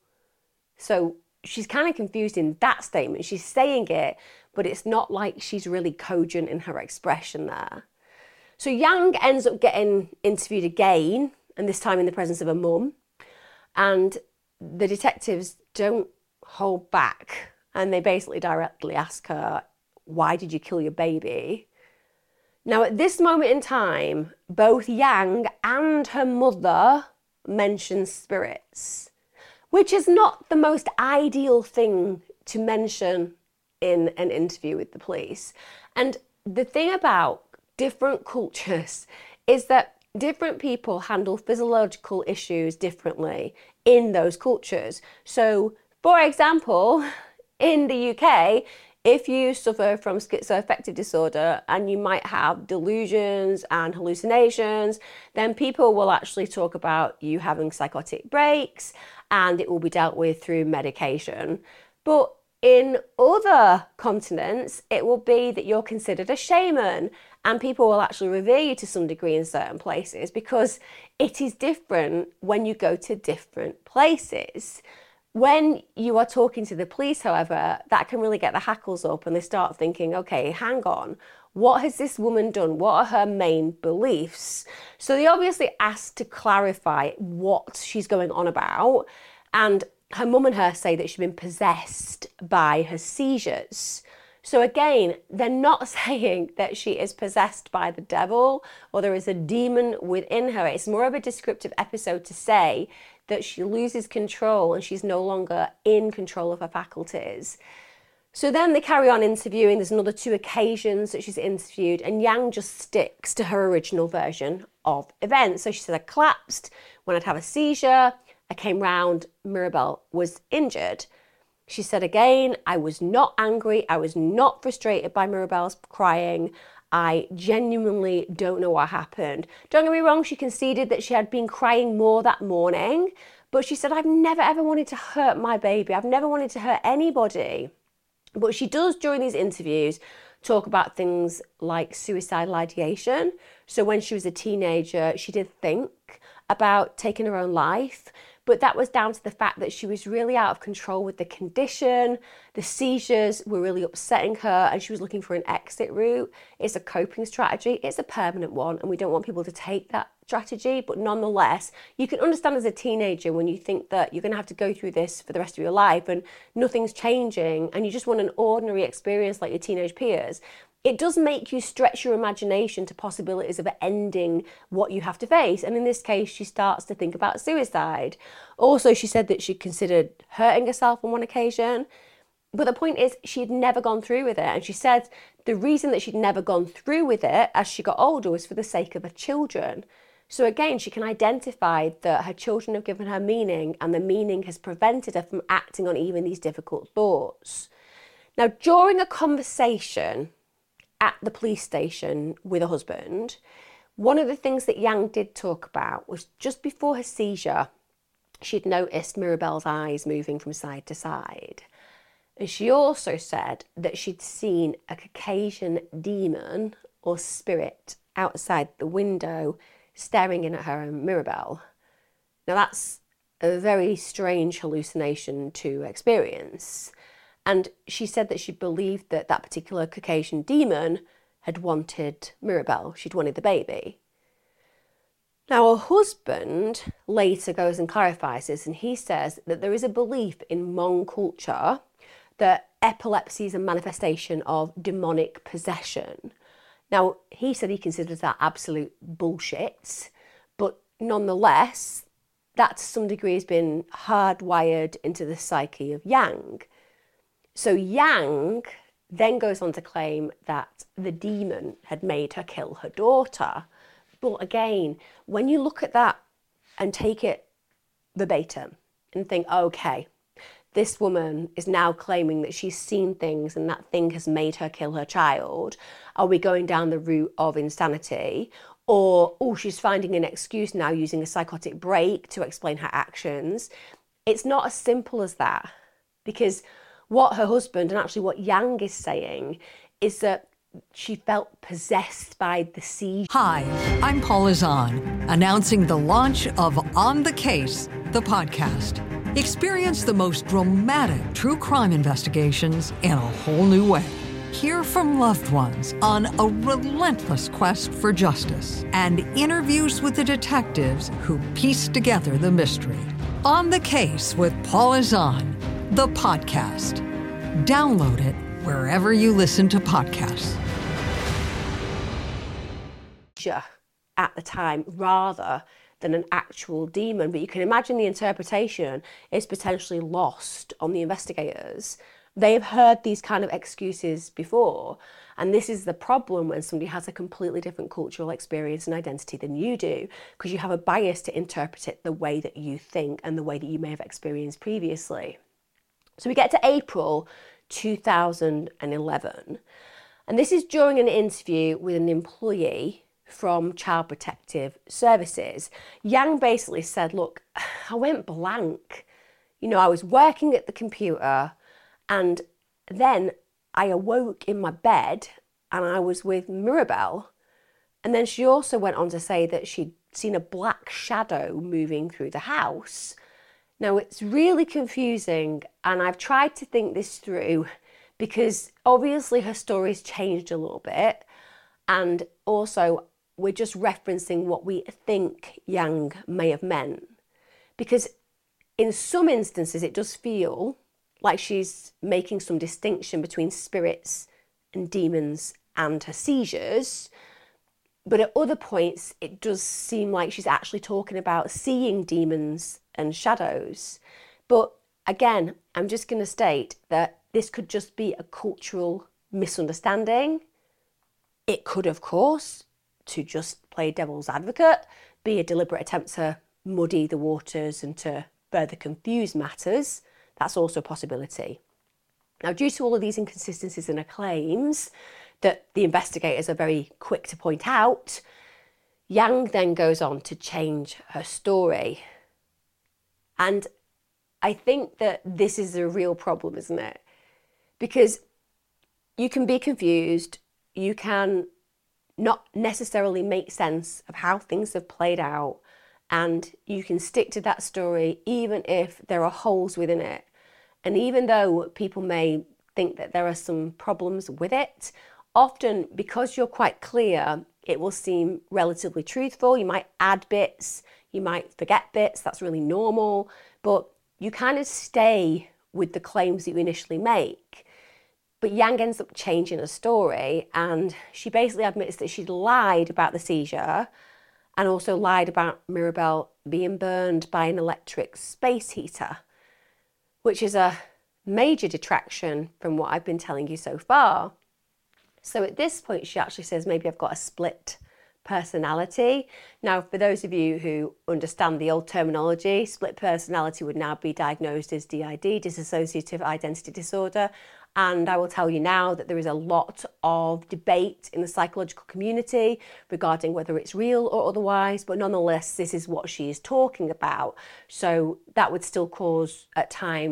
So she's kind of confused in that statement. She's saying it, but it's not like she's really cogent in her expression there. So Yang ends up getting interviewed again, and this time in the presence of her mum. And the detectives don't hold back. And they basically directly ask her, why did you kill your baby? Now, at this moment in time, both Yang and her mother mention spirits, which is not the most ideal thing to mention in an interview with the police. And the thing about different cultures is that different people handle physiological issues differently in those cultures. So, for example, in the U K, if you suffer from schizoaffective disorder and you might have delusions and hallucinations, then people will actually talk about you having psychotic breaks, and it will be dealt with through medication. But in other continents, it will be that you're considered a shaman, and people will actually revere you to some degree in certain places because it is different when you go to different places. When you are talking to the police, however, that can really get the hackles up and they start thinking, okay, hang on, what has this woman done? What are her main beliefs? So they obviously asked to clarify what she's going on about, and her mum and her say that she's been possessed by her seizures. So again, they're not saying that she is possessed by the devil or there is a demon within her. It's more of a descriptive episode to say that she loses control and she's no longer in control of her faculties. So then they carry on interviewing. There's another two occasions that she's interviewed, and Yang just sticks to her original version of events. So she said, I collapsed when I'd have a seizure. I came round, Mirabelle was injured. She said again, I was not angry. I was not frustrated by Mirabelle's crying. I genuinely don't know what happened. Don't get me wrong, she conceded that she had been crying more that morning, but she said, I've never ever wanted to hurt my baby. I've never wanted to hurt anybody. But she does, during these interviews, talk about things like suicidal ideation. So when she was a teenager, she did think about taking her own life, but that was down to the fact that she was really out of control with the condition. The seizures were really upsetting her and she was looking for an exit route. It's a coping strategy. It's a permanent one, and we don't want people to take that strategy, but nonetheless, you can understand as a teenager when you think that you're going to have to go through this for the rest of your life and nothing's changing and you just want an ordinary experience like your teenage peers. It does make you stretch your imagination to possibilities of ending what you have to face. And in this case, she starts to think about suicide. Also, she said that she considered hurting herself on one occasion. But the point is, she had never gone through with it. And she said the reason that she'd never gone through with it as she got older was for the sake of her children. So again, she can identify that her children have given her meaning, and the meaning has prevented her from acting on even these difficult thoughts. Now, during a conversation at the police station with her husband, one of the things that Yang did talk about was just before her seizure, she'd noticed Mirabelle's eyes moving from side to side. And she also said that she'd seen a Caucasian demon or spirit outside the window staring in at her and Mirabelle. Now that's a very strange hallucination to experience. And she said that she believed that that particular Caucasian demon had wanted Mirabelle. She'd wanted the baby. Now, her husband later goes and clarifies this, and he says that there is a belief in Hmong culture that epilepsy is a manifestation of demonic possession. Now, he said he considers that absolute bullshit, but nonetheless, that to some degree has been hardwired into the psyche of Yang. So Yang then goes on to claim that the demon had made her kill her daughter. But again, when you look at that and take it verbatim and think, okay, this woman is now claiming that she's seen things and that thing has made her kill her child. Are we going down the route of insanity? Or, oh, she's finding an excuse now using a psychotic break to explain her actions. It's not as simple as that, because what her husband and actually what Yang is saying is that she felt possessed by the seizure. Hi, I'm Paula Zahn, announcing the launch of On the Case, the podcast. Experience the most dramatic true crime investigations in a whole new way. Hear from loved ones on a relentless quest for justice and interviews with the detectives who piece together the mystery. On the Case with Paula Zahn, the podcast. Download it wherever you listen to podcasts. At the time, rather than an actual demon, but you can imagine the interpretation is potentially lost on the investigators. They've heard these kind of excuses before, and this is the problem when somebody has a completely different cultural experience and identity than you do, because you have a bias to interpret it the way that you think and the way that you may have experienced previously. So we get to April two thousand eleven, and this is during an interview with an employee from Child Protective Services. Yang basically said, look, I went blank. You know, I was working at the computer and then I awoke in my bed and I was with Mirabelle. And then she also went on to say that she'd seen a black shadow moving through the house. Now, it's really confusing, and I've tried to think this through because obviously her story's changed a little bit, and also we're just referencing what we think Yang may have meant. Because in some instances, it does feel like she's making some distinction between spirits and demons and her seizures. But at other points, it does seem like she's actually talking about seeing demons and shadows. But again, I'm just going to state that this could just be a cultural misunderstanding. It could, of course, to just play devil's advocate, be a deliberate attempt to muddy the waters and to further confuse matters. That's also a possibility. Now, due to all of these inconsistencies in her claims that the investigators are very quick to point out, Yang then goes on to change her story. And I think that this is a real problem, isn't it? Because you can be confused, you can not necessarily make sense of how things have played out, and you can stick to that story even if there are holes within it. And even though people may think that there are some problems with it, often because you're quite clear, it will seem relatively truthful. You might add bits, you might forget bits, that's really normal, but you kind of stay with the claims that you initially make. But Yang ends up changing her story, and she basically admits that she'd lied about the seizure and also lied about Mirabelle being burned by an electric space heater, which is a major detraction from what I've been telling you so far. So at this point, she actually says, maybe I've got a split personality. Now, for those of you who understand the old terminology, split personality would now be diagnosed as D I D, dissociative identity disorder. And I will tell you now that there is a lot of debate in the psychological community regarding whether it's real or otherwise, but nonetheless, this is what she is talking about. So that would still cause, at times,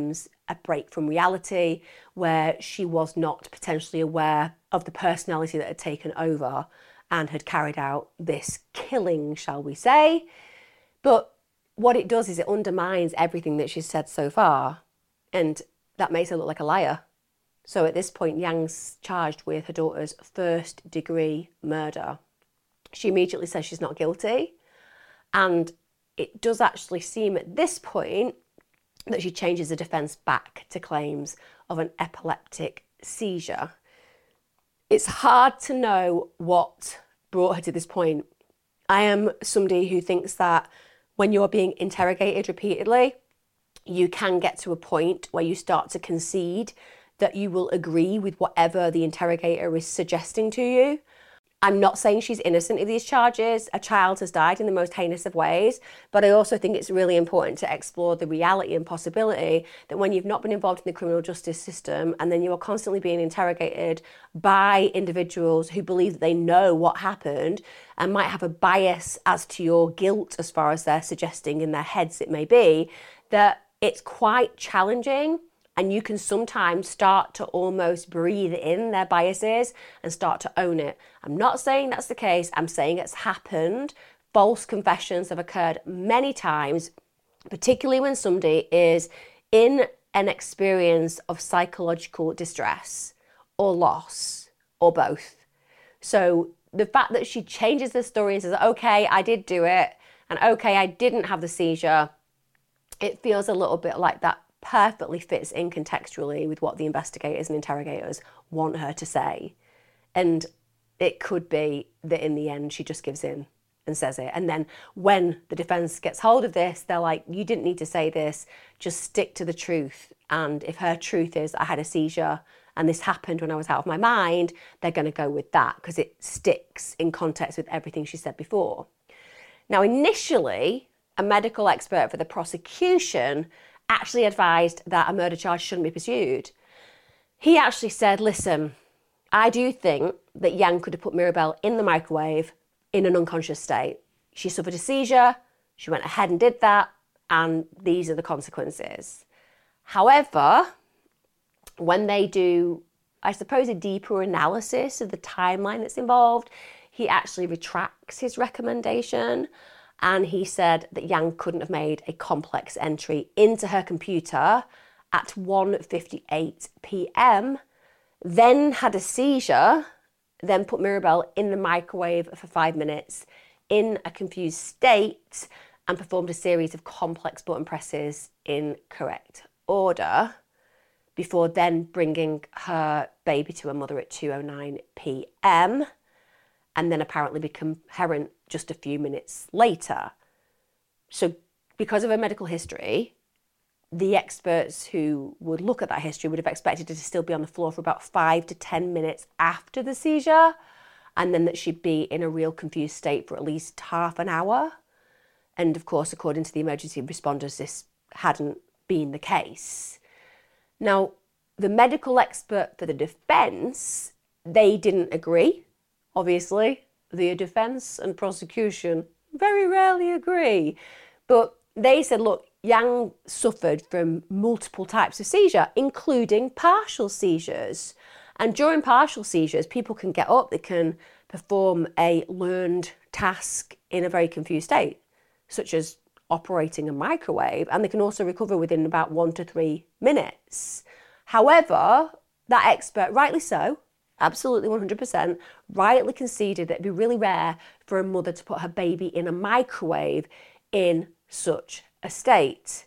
a break from reality, where she was not potentially aware of the personality that had taken over and had carried out this killing, shall we say. But what it does is it undermines everything that she's said so far, and that makes her look like a liar. So at this point, Yang's charged with her daughter's first degree murder. She immediately says she's not guilty, and it does actually seem at this point that she changes the defence back to claims of an epileptic seizure. It's hard to know what brought her to this point. I am somebody who thinks that when you're being interrogated repeatedly, you can get to a point where you start to concede that you will agree with whatever the interrogator is suggesting to you. I'm not saying she's innocent of these charges. A child has died in the most heinous of ways, but I also think it's really important to explore the reality and possibility that when you've not been involved in the criminal justice system and then you are constantly being interrogated by individuals who believe that they know what happened and might have a bias as to your guilt as far as they're suggesting in their heads it may be, that it's quite challenging. And you can sometimes start to almost breathe in their biases and start to own it. I'm not saying that's the case. I'm saying it's happened. False confessions have occurred many times, particularly when somebody is in an experience of psychological distress or loss or both. So the fact that she changes the story and says, okay, I did do it, and okay, I didn't have the seizure, it feels a little bit like that perfectly fits in contextually with what the investigators and interrogators want her to say. And it could be that in the end she just gives in and says it. And then when the defence gets hold of this, they're like, you didn't need to say this, just stick to the truth. And if her truth is I had a seizure and this happened when I was out of my mind, they're going to go with that because it sticks in context with everything she said before. Now, initially, a medical expert for the prosecution actually advised that a murder charge shouldn't be pursued. He actually said, listen, I do think that Yang could have put Mirabelle in the microwave in an unconscious state. She suffered a seizure, she went ahead and did that, and these are the consequences. However, when they do, I suppose, a deeper analysis of the timeline that's involved, he actually retracts his recommendation. And he said that Yang couldn't have made a complex entry into her computer at one fifty-eight p.m, then had a seizure, then put Mirabelle in the microwave for five minutes in a confused state and performed a series of complex button presses in correct order before then bringing her baby to her mother at two oh nine p.m. and then apparently become coherent just a few minutes later. So because of her medical history, the experts who would look at that history would have expected her to still be on the floor for about five to ten minutes after the seizure, and then that she'd be in a real confused state for at least half an hour. And of course, according to the emergency responders, this hadn't been the case. Now, the medical expert for the defence, they didn't agree, obviously. The defence and prosecution very rarely agree. But they said, look, Yang suffered from multiple types of seizure, including partial seizures. And during partial seizures, people can get up, they can perform a learned task in a very confused state, such as operating a microwave, and they can also recover within about one to three minutes. However, that expert, rightly so, absolutely one hundred percent, rightly conceded that it'd be really rare for a mother to put her baby in a microwave in such a state.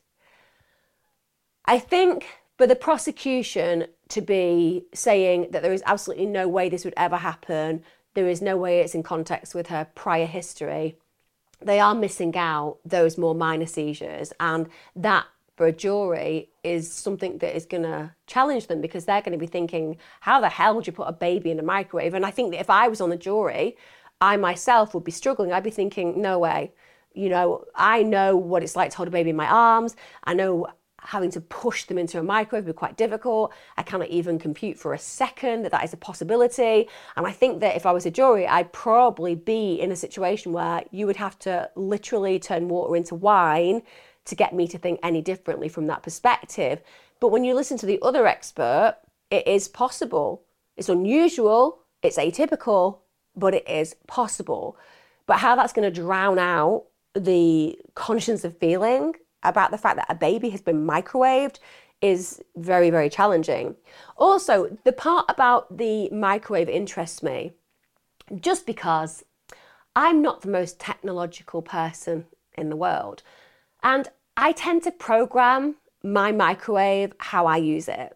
I think for the prosecution to be saying that there is absolutely no way this would ever happen, there is no way it's in context with her prior history, they are missing out those more minor seizures, and that for a jury is something that is going to challenge them, because they're going to be thinking, how the hell would you put a baby in a microwave? And I think that if I was on the jury, I myself would be struggling. I'd be thinking, no way. You know, I know what it's like to hold a baby in my arms. I know having to push them into a microwave would be quite difficult. I cannot even compute for a second that that is a possibility. And I think that if I was a jury, I'd probably be in a situation where you would have to literally turn water into wine to get me to think any differently from that perspective. But when you listen to the other expert, it is possible. It's unusual, it's atypical, but it is possible. But how that's going to drown out the conscience of feeling about the fact that a baby has been microwaved is very, very challenging. Also, the part about the microwave interests me just because I'm not the most technological person in the world. And I tend to program my microwave how I use it.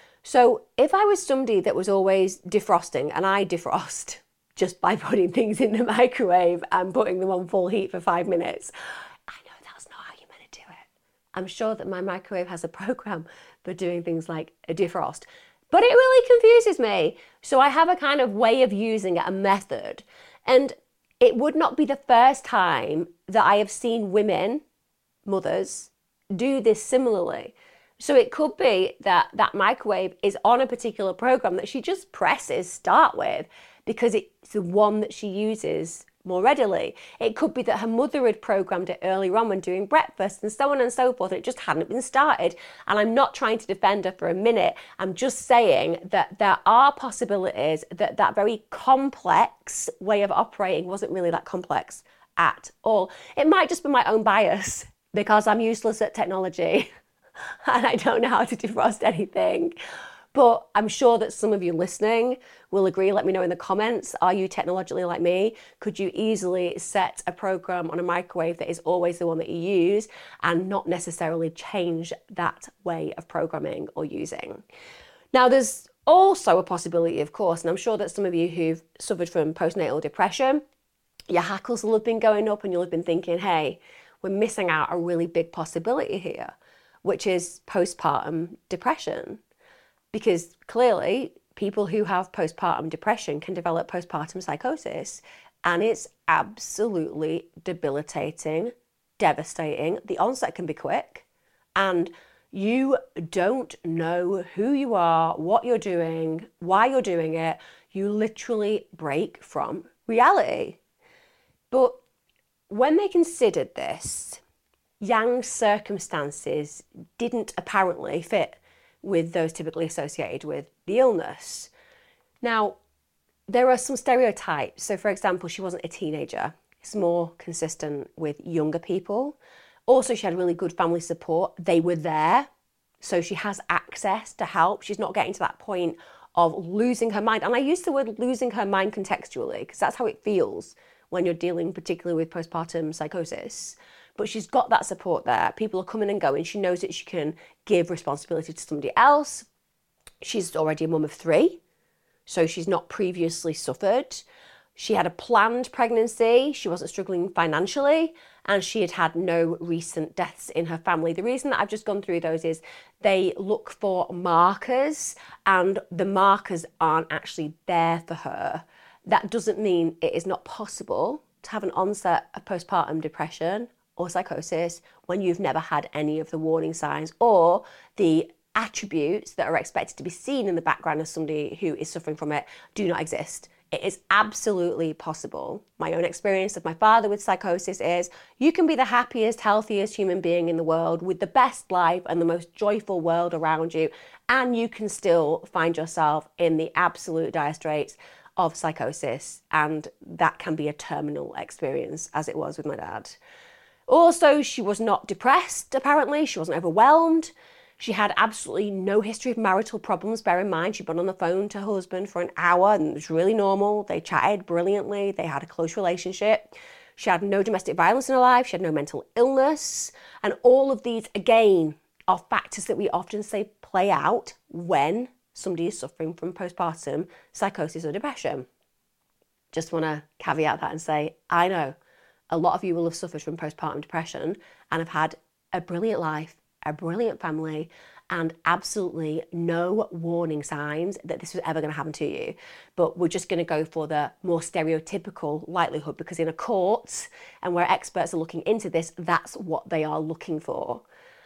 So if I was somebody that was always defrosting, and I defrost just by putting things in the microwave and putting them on full heat for five minutes, I know that's not how you're meant to do it. I'm sure that my microwave has a program for doing things like a defrost, but it really confuses me. So I have a kind of way of using it, a method. And it would not be the first time that I have seen women, mothers, do this similarly. So it could be that that microwave is on a particular program that she just presses start with because it's the one that she uses more readily. It could be that her mother had programmed it earlier on when doing breakfast and so on and so forth, and it just hadn't been started. And I'm not trying to defend her for a minute. I'm just saying that there are possibilities that that very complex way of operating wasn't really that complex at all. It might just be my own bias because I'm useless at technology and I don't know how to defrost anything. But I'm sure that some of you listening will agree. Let me know in the comments. Are you technologically like me? Could you easily set a program on a microwave that is always the one that you use and not necessarily change that way of programming or using? Now, there's also a possibility, of course, and I'm sure that some of you who've suffered from postnatal depression, your hackles will have been going up and you'll have been thinking, hey, we're missing out a really big possibility here, which is postpartum depression. Because clearly, people who have postpartum depression can develop postpartum psychosis, and it's absolutely debilitating, devastating. The onset can be quick, and you don't know who you are, what you're doing, why you're doing it. You literally break from reality. But when they considered this, Yang's circumstances didn't apparently fit with those typically associated with the illness. Now, there are some stereotypes. So for example, she wasn't a teenager. It's more consistent with younger people. Also, she had really good family support. They were there. So she has access to help. She's not getting to that point of losing her mind. And I use the word losing her mind contextually because that's how it feels when you're dealing particularly with postpartum psychosis. But she's got that support there. People are coming and going. She knows that she can give responsibility to somebody else. She's already a mum of three, so she's not previously suffered. She had a planned pregnancy. She wasn't struggling financially, and she had had no recent deaths in her family. The reason that I've just gone through those is they look for markers, and the markers aren't actually there for her. That doesn't mean it is not possible to have an onset of postpartum depression or psychosis when you've never had any of the warning signs or the attributes that are expected to be seen in the background of somebody who is suffering from it do not exist. It is absolutely possible. My own experience of my father with psychosis is you can be the happiest, healthiest human being in the world with the best life and the most joyful world around you, and you can still find yourself in the absolute dire straits of psychosis, and that can be a terminal experience, as it was with my dad. Also, she was not depressed, apparently. She wasn't overwhelmed. She had absolutely no history of marital problems. Bear in mind, she'd been on the phone to her husband for an hour and it was really normal. They chatted brilliantly. They had a close relationship. She had no domestic violence in her life. She had no mental illness. And all of these, again, are factors that we often say play out when somebody is suffering from postpartum psychosis or depression. Just want to caveat that and say, I know a lot of you will have suffered from postpartum depression and have had a brilliant life, a brilliant family, and absolutely no warning signs that this was ever going to happen to you. But we're just going to go for the more stereotypical likelihood because in a court and where experts are looking into this, that's what they are looking for.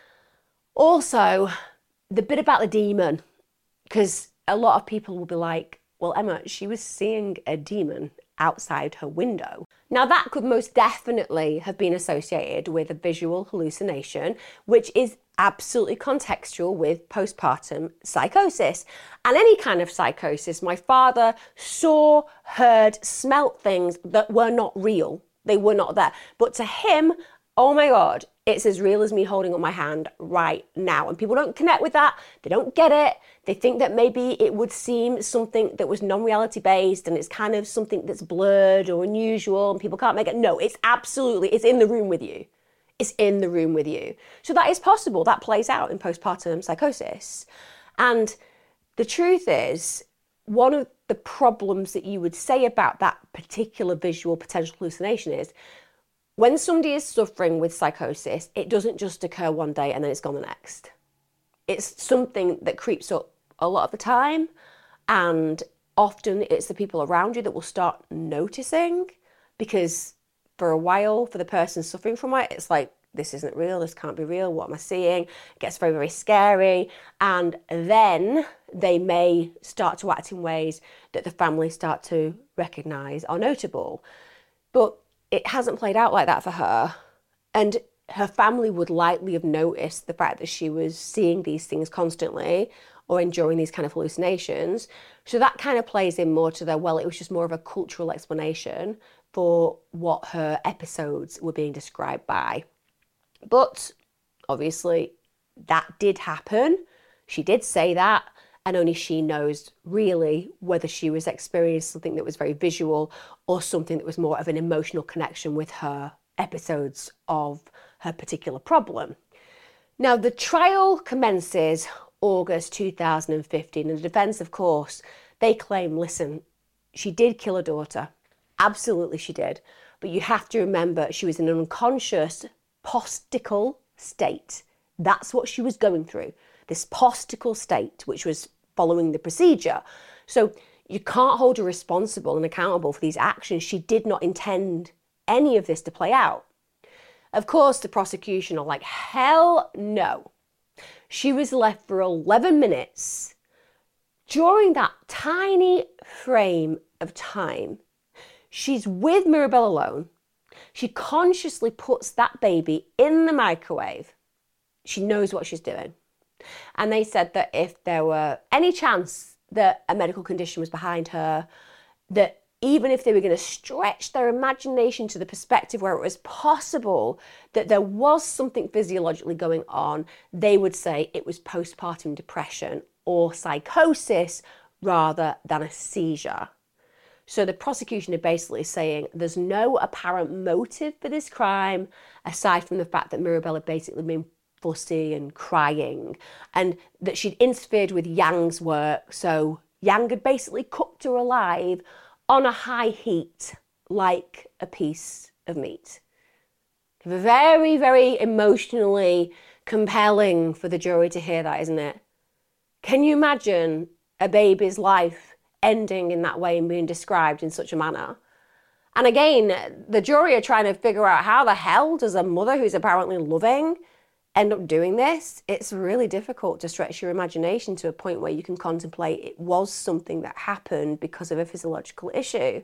Also, the bit about the demon, because a lot of people will be like, well, Emma, she was seeing a demon outside her window. Now that could most definitely have been associated with a visual hallucination, which is absolutely contextual with postpartum psychosis. And any kind of psychosis, my father saw, heard, smelt things that were not real. They were not there. But to him, oh my God, it's as real as me holding up my hand right now. And people don't connect with that. They don't get it. They think that maybe it would seem something that was non-reality based and it's kind of something that's blurred or unusual and people can't make it. No, it's absolutely, it's in the room with you. It's in the room with you. So that is possible. That plays out in postpartum psychosis. And the truth is, one of the problems that you would say about that particular visual potential hallucination is when somebody is suffering with psychosis, it doesn't just occur one day and then it's gone the next. It's something that creeps up a lot of the time, and often it's the people around you that will start noticing, because for a while, for the person suffering from it, it's like, this isn't real, this can't be real, what am I seeing? It gets very, very scary. And then they may start to act in ways that the family start to recognise are notable. But it hasn't played out like that for her. And her family would likely have noticed the fact that she was seeing these things constantly or enduring these kind of hallucinations. So that kind of plays in more to the, well, it was just more of a cultural explanation for what her episodes were being described by. But obviously that did happen. She did say that, and only she knows really whether she was experiencing something that was very visual or something that was more of an emotional connection with her episodes of her particular problem. Now, the trial commences August two thousand fifteen, and the defence, of course, they claim, listen, she did kill her daughter. Absolutely she did. But you have to remember she was in an unconscious postical state. That's what she was going through, this postical state, which was following the procedure. So you can't hold her responsible and accountable for these actions. She did not intend any of this to play out. Of course, the prosecution are like, hell no. She was left for eleven minutes. During that tiny frame of time, she's with Mirabelle alone. She consciously puts that baby in the microwave. She knows what she's doing. And they said that if there were any chance that a medical condition was behind her, that even if they were going to stretch their imagination to the perspective where it was possible that there was something physiologically going on, they would say it was postpartum depression or psychosis rather than a seizure. So the prosecution are basically saying there's no apparent motive for this crime aside from the fact that Mirabelle had basically been fussy and crying, and that she'd interfered with Yang's work. So Yang had basically cooked her alive on a high heat like a piece of meat. Very, very emotionally compelling for the jury to hear that, isn't it? Can you imagine a baby's life ending in that way and being described in such a manner? And again, the jury are trying to figure out how the hell does a mother who's apparently loving end up doing this? It's really difficult to stretch your imagination to a point where you can contemplate it was something that happened because of a physiological issue.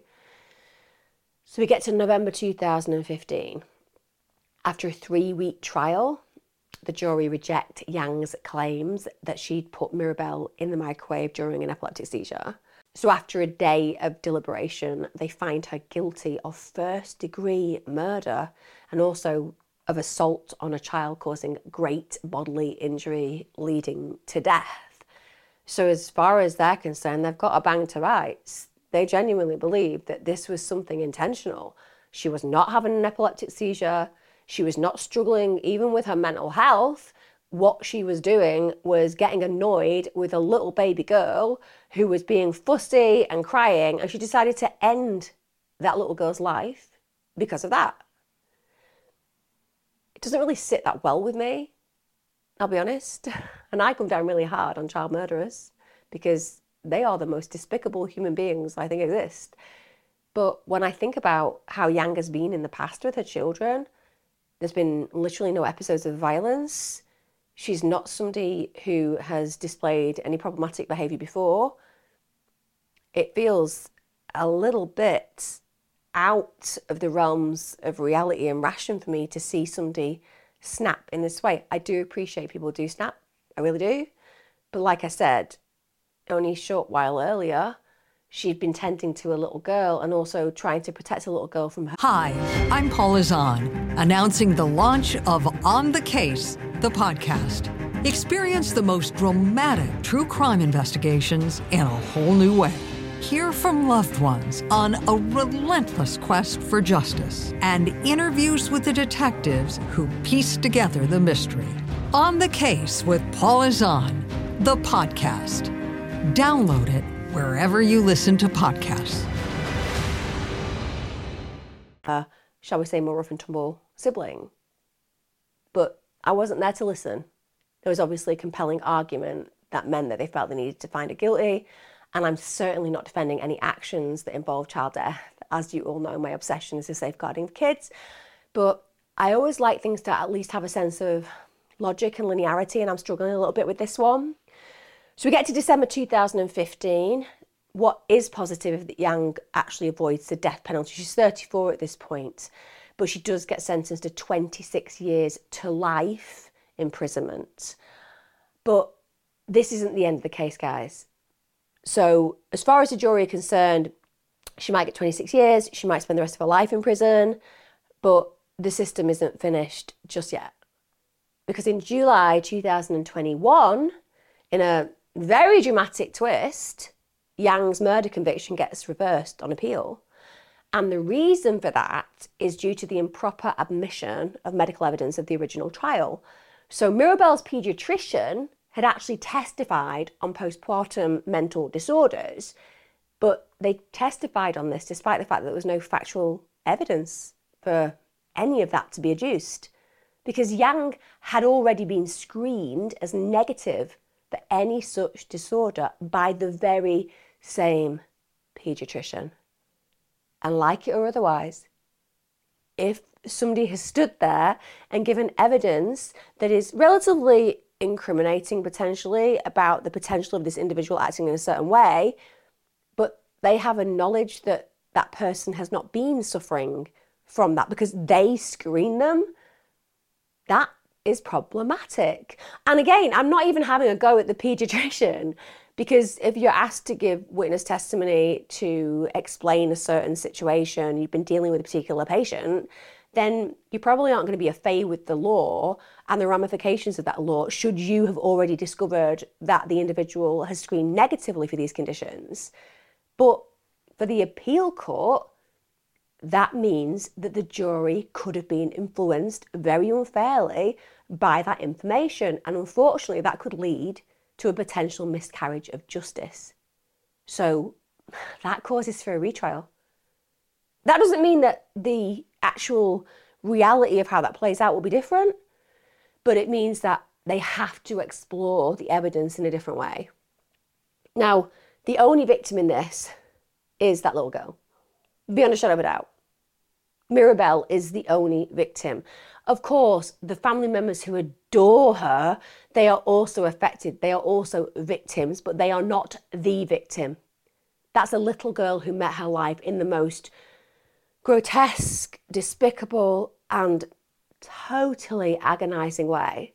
So we get to November two thousand fifteen. After a three-week trial, the jury reject Yang's claims that she'd put Mirabelle in the microwave during an epileptic seizure. So after a day of deliberation, they find her guilty of first-degree murder and also of assault on a child causing great bodily injury leading to death. So as far as they're concerned, they've got a bang to rights. They genuinely believe that this was something intentional. She was not having an epileptic seizure. She was not struggling even with her mental health. What she was doing was getting annoyed with a little baby girl who was being fussy and crying, and she decided to end that little girl's life because of that. It doesn't really sit that well with me, I'll be honest. And I come down really hard on child murderers because they are the most despicable human beings I think exist. But when I think about how Yang has been in the past with her children, there's been literally no episodes of violence. She's not somebody who has displayed any problematic behaviour before. It feels a little bit out of the realms of reality and ration for me to see somebody snap in this way. I do appreciate people do snap. I really do. But like I said, only a short while earlier, she'd been tending to a little girl and also trying to protect a little girl from her. Hi, I'm Paula Zahn, announcing the launch of On the Case, the podcast. Experience the most dramatic true crime investigations in a whole new way. Hear from loved ones on a relentless quest for justice and interviews with the detectives who piece together the mystery. On the Case with Paula Zahn, the podcast. Download it wherever you listen to podcasts. Uh, shall we say more rough and tumble sibling. But I wasn't there to listen. There was obviously a compelling argument that meant that they felt they needed to find her guilty. And I'm certainly not defending any actions that involve child death. As you all know, my obsession is the safeguarding of kids. But I always like things to at least have a sense of logic and linearity, and I'm struggling a little bit with this one. So we get to December two thousand fifteen. What is positive is that Yang actually avoids the death penalty. She's thirty-four at this point, but she does get sentenced to twenty-six years to life imprisonment. But this isn't the end of the case, guys. So as far as the jury are concerned, she might get twenty-six years, she might spend the rest of her life in prison, but the system isn't finished just yet. Because in July two thousand twenty-one, in a very dramatic twist, Yang's murder conviction gets reversed on appeal. And the reason for that is due to the improper admission of medical evidence of the original trial. So Mirabelle's paediatrician had actually testified on postpartum mental disorders, but they testified on this despite the fact that there was no factual evidence for any of that to be adduced, because Yang had already been screened as negative for any such disorder by the very same paediatrician. And like it or otherwise, if somebody has stood there and given evidence that is relatively incriminating potentially about the potential of this individual acting in a certain way, but they have a knowledge that that person has not been suffering from that because they screen them, that is problematic. And again, I'm not even having a go at the paediatrician, because if you're asked to give witness testimony to explain a certain situation, you've been dealing with a particular patient, then you probably aren't going to be au fait with the law and the ramifications of that law should you have already discovered that the individual has screened negatively for these conditions. But for the appeal court, that means that the jury could have been influenced very unfairly by that information. And unfortunately, that could lead to a potential miscarriage of justice. So that causes for a retrial. That doesn't mean that the actual reality of how that plays out will be different, but it means that they have to explore the evidence in a different way. Now, the only victim in this is that little girl. Beyond a shadow of a doubt. Mirabelle is the only victim. Of course, the family members who adore her, they are also affected. They are also victims, but they are not the victim. That's a little girl who met her life in the most grotesque, despicable, and totally agonising way.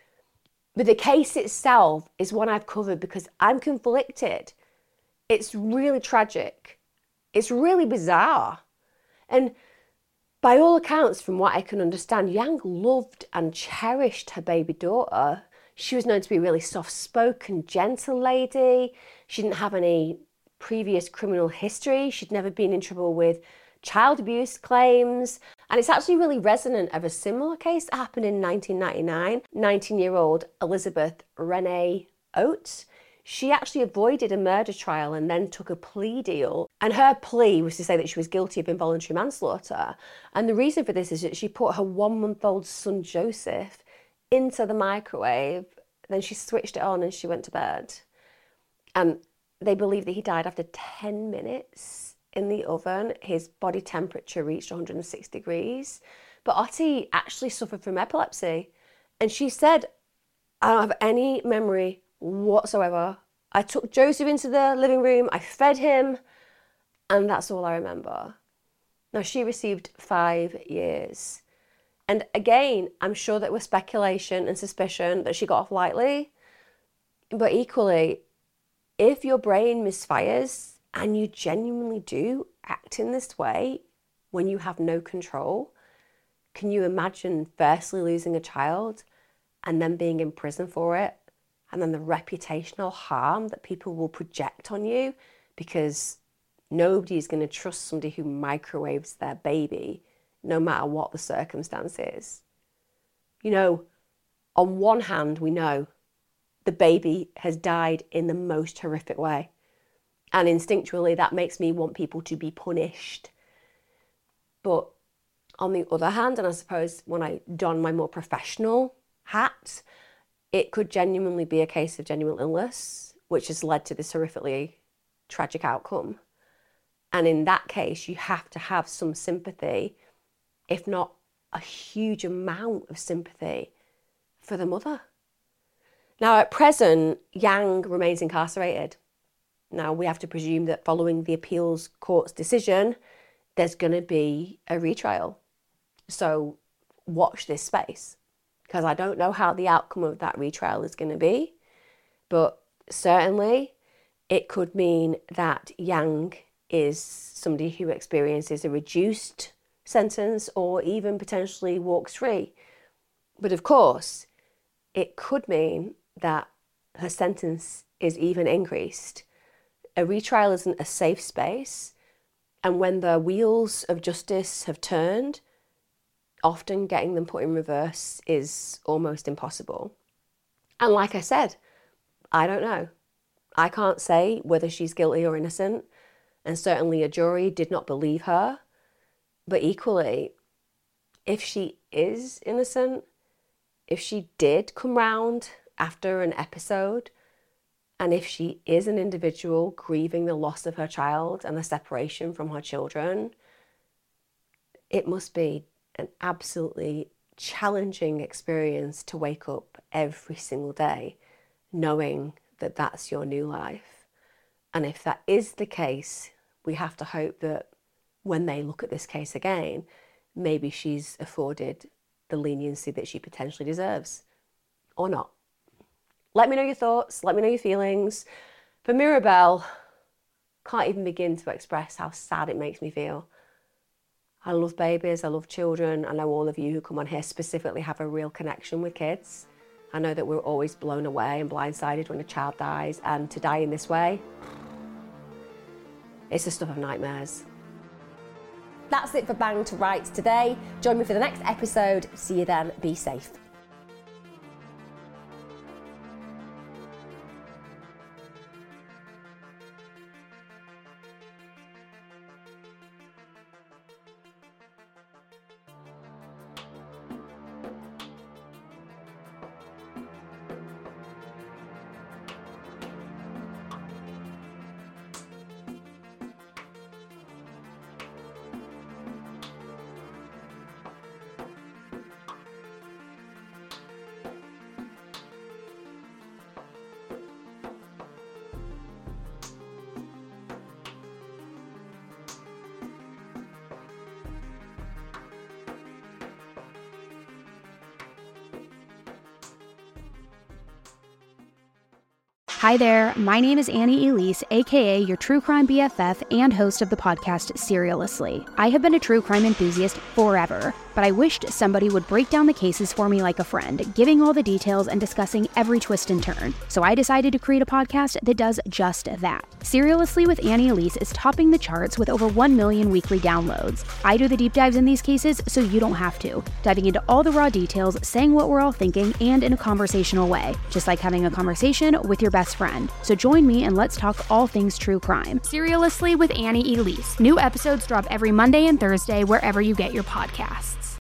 But the case itself is one I've covered because I'm conflicted. It's really tragic. It's really bizarre. And by all accounts, from what I can understand, Yang loved and cherished her baby daughter. She was known to be a really soft-spoken, gentle lady. She didn't have any previous criminal history. She'd never been in trouble with child abuse claims. And it's actually really resonant of a similar case that happened in nineteen ninety-nine. nineteen-year-old Elizabeth Renee Oates. She actually avoided a murder trial and then took a plea deal. And her plea was to say that she was guilty of involuntary manslaughter. And the reason for this is that she put her one-month-old son, Joseph, into the microwave. Then she switched it on and she went to bed. And they believe that he died after ten minutes in the oven. His body temperature reached one hundred six degrees. But Otti actually suffered from epilepsy. And she said, I don't have any memory whatsoever. I took Joseph into the living room, I fed him, and that's all I remember. Now, she received five years. And again, I'm sure that was speculation and suspicion that she got off lightly. But equally, if your brain misfires and you genuinely do act in this way when you have no control, can you imagine firstly losing a child and then being in prison for it? And then the reputational harm that people will project on you because nobody's going to trust somebody who microwaves their baby, no matter what the circumstances. You know, on one hand, we know the baby has died in the most horrific way. And instinctually, that makes me want people to be punished. But on the other hand, and I suppose when I don my more professional hat, it could genuinely be a case of genuine illness, which has led to this horrifically tragic outcome. And in that case, you have to have some sympathy, if not a huge amount of sympathy, for the mother. Now, at present, Yang remains incarcerated. Now, we have to presume that following the appeals court's decision, there's going to be a retrial. So watch this space, because I don't know how the outcome of that retrial is going to be. But certainly, it could mean that Yang is somebody who experiences a reduced sentence or even potentially walks free. But of course, it could mean that her sentence is even increased. A retrial isn't a safe space, and when the wheels of justice have turned, often getting them put in reverse is almost impossible. And like I said, I don't know. I can't say whether she's guilty or innocent, and certainly a jury did not believe her. But equally, if she is innocent, if she did come round after an episode, and if she is an individual grieving the loss of her child and the separation from her children, it must be an absolutely challenging experience to wake up every single day knowing that that's your new life. And if that is the case, we have to hope that when they look at this case again, maybe she's afforded the leniency that she potentially deserves, or not. Let me know your thoughts, let me know your feelings. For Mirabelle, can't even begin to express how sad it makes me feel. I love babies, I love children. I know all of you who come on here specifically have a real connection with kids. I know that we're always blown away and blindsided when a child dies, and to die in this way, it's the stuff of nightmares. That's it for Bang to Rights today. Join me for the next episode. See you then. Be safe. Hi there, my name is Annie Elise, aka your true crime B F F and host of the podcast Seriously. I have been a true crime enthusiast forever, but I wished somebody would break down the cases for me like a friend, giving all the details and discussing every twist and turn. So I decided to create a podcast that does just that. Seriously with Annie Elise is topping the charts with over one million weekly downloads. I do the deep dives in these cases so you don't have to, diving into all the raw details, saying what we're all thinking, and in a conversational way, just like having a conversation with your best friend. So join me and let's talk all things true crime. Seriously with Annie Elise. New episodes drop every Monday and Thursday wherever you get your podcasts.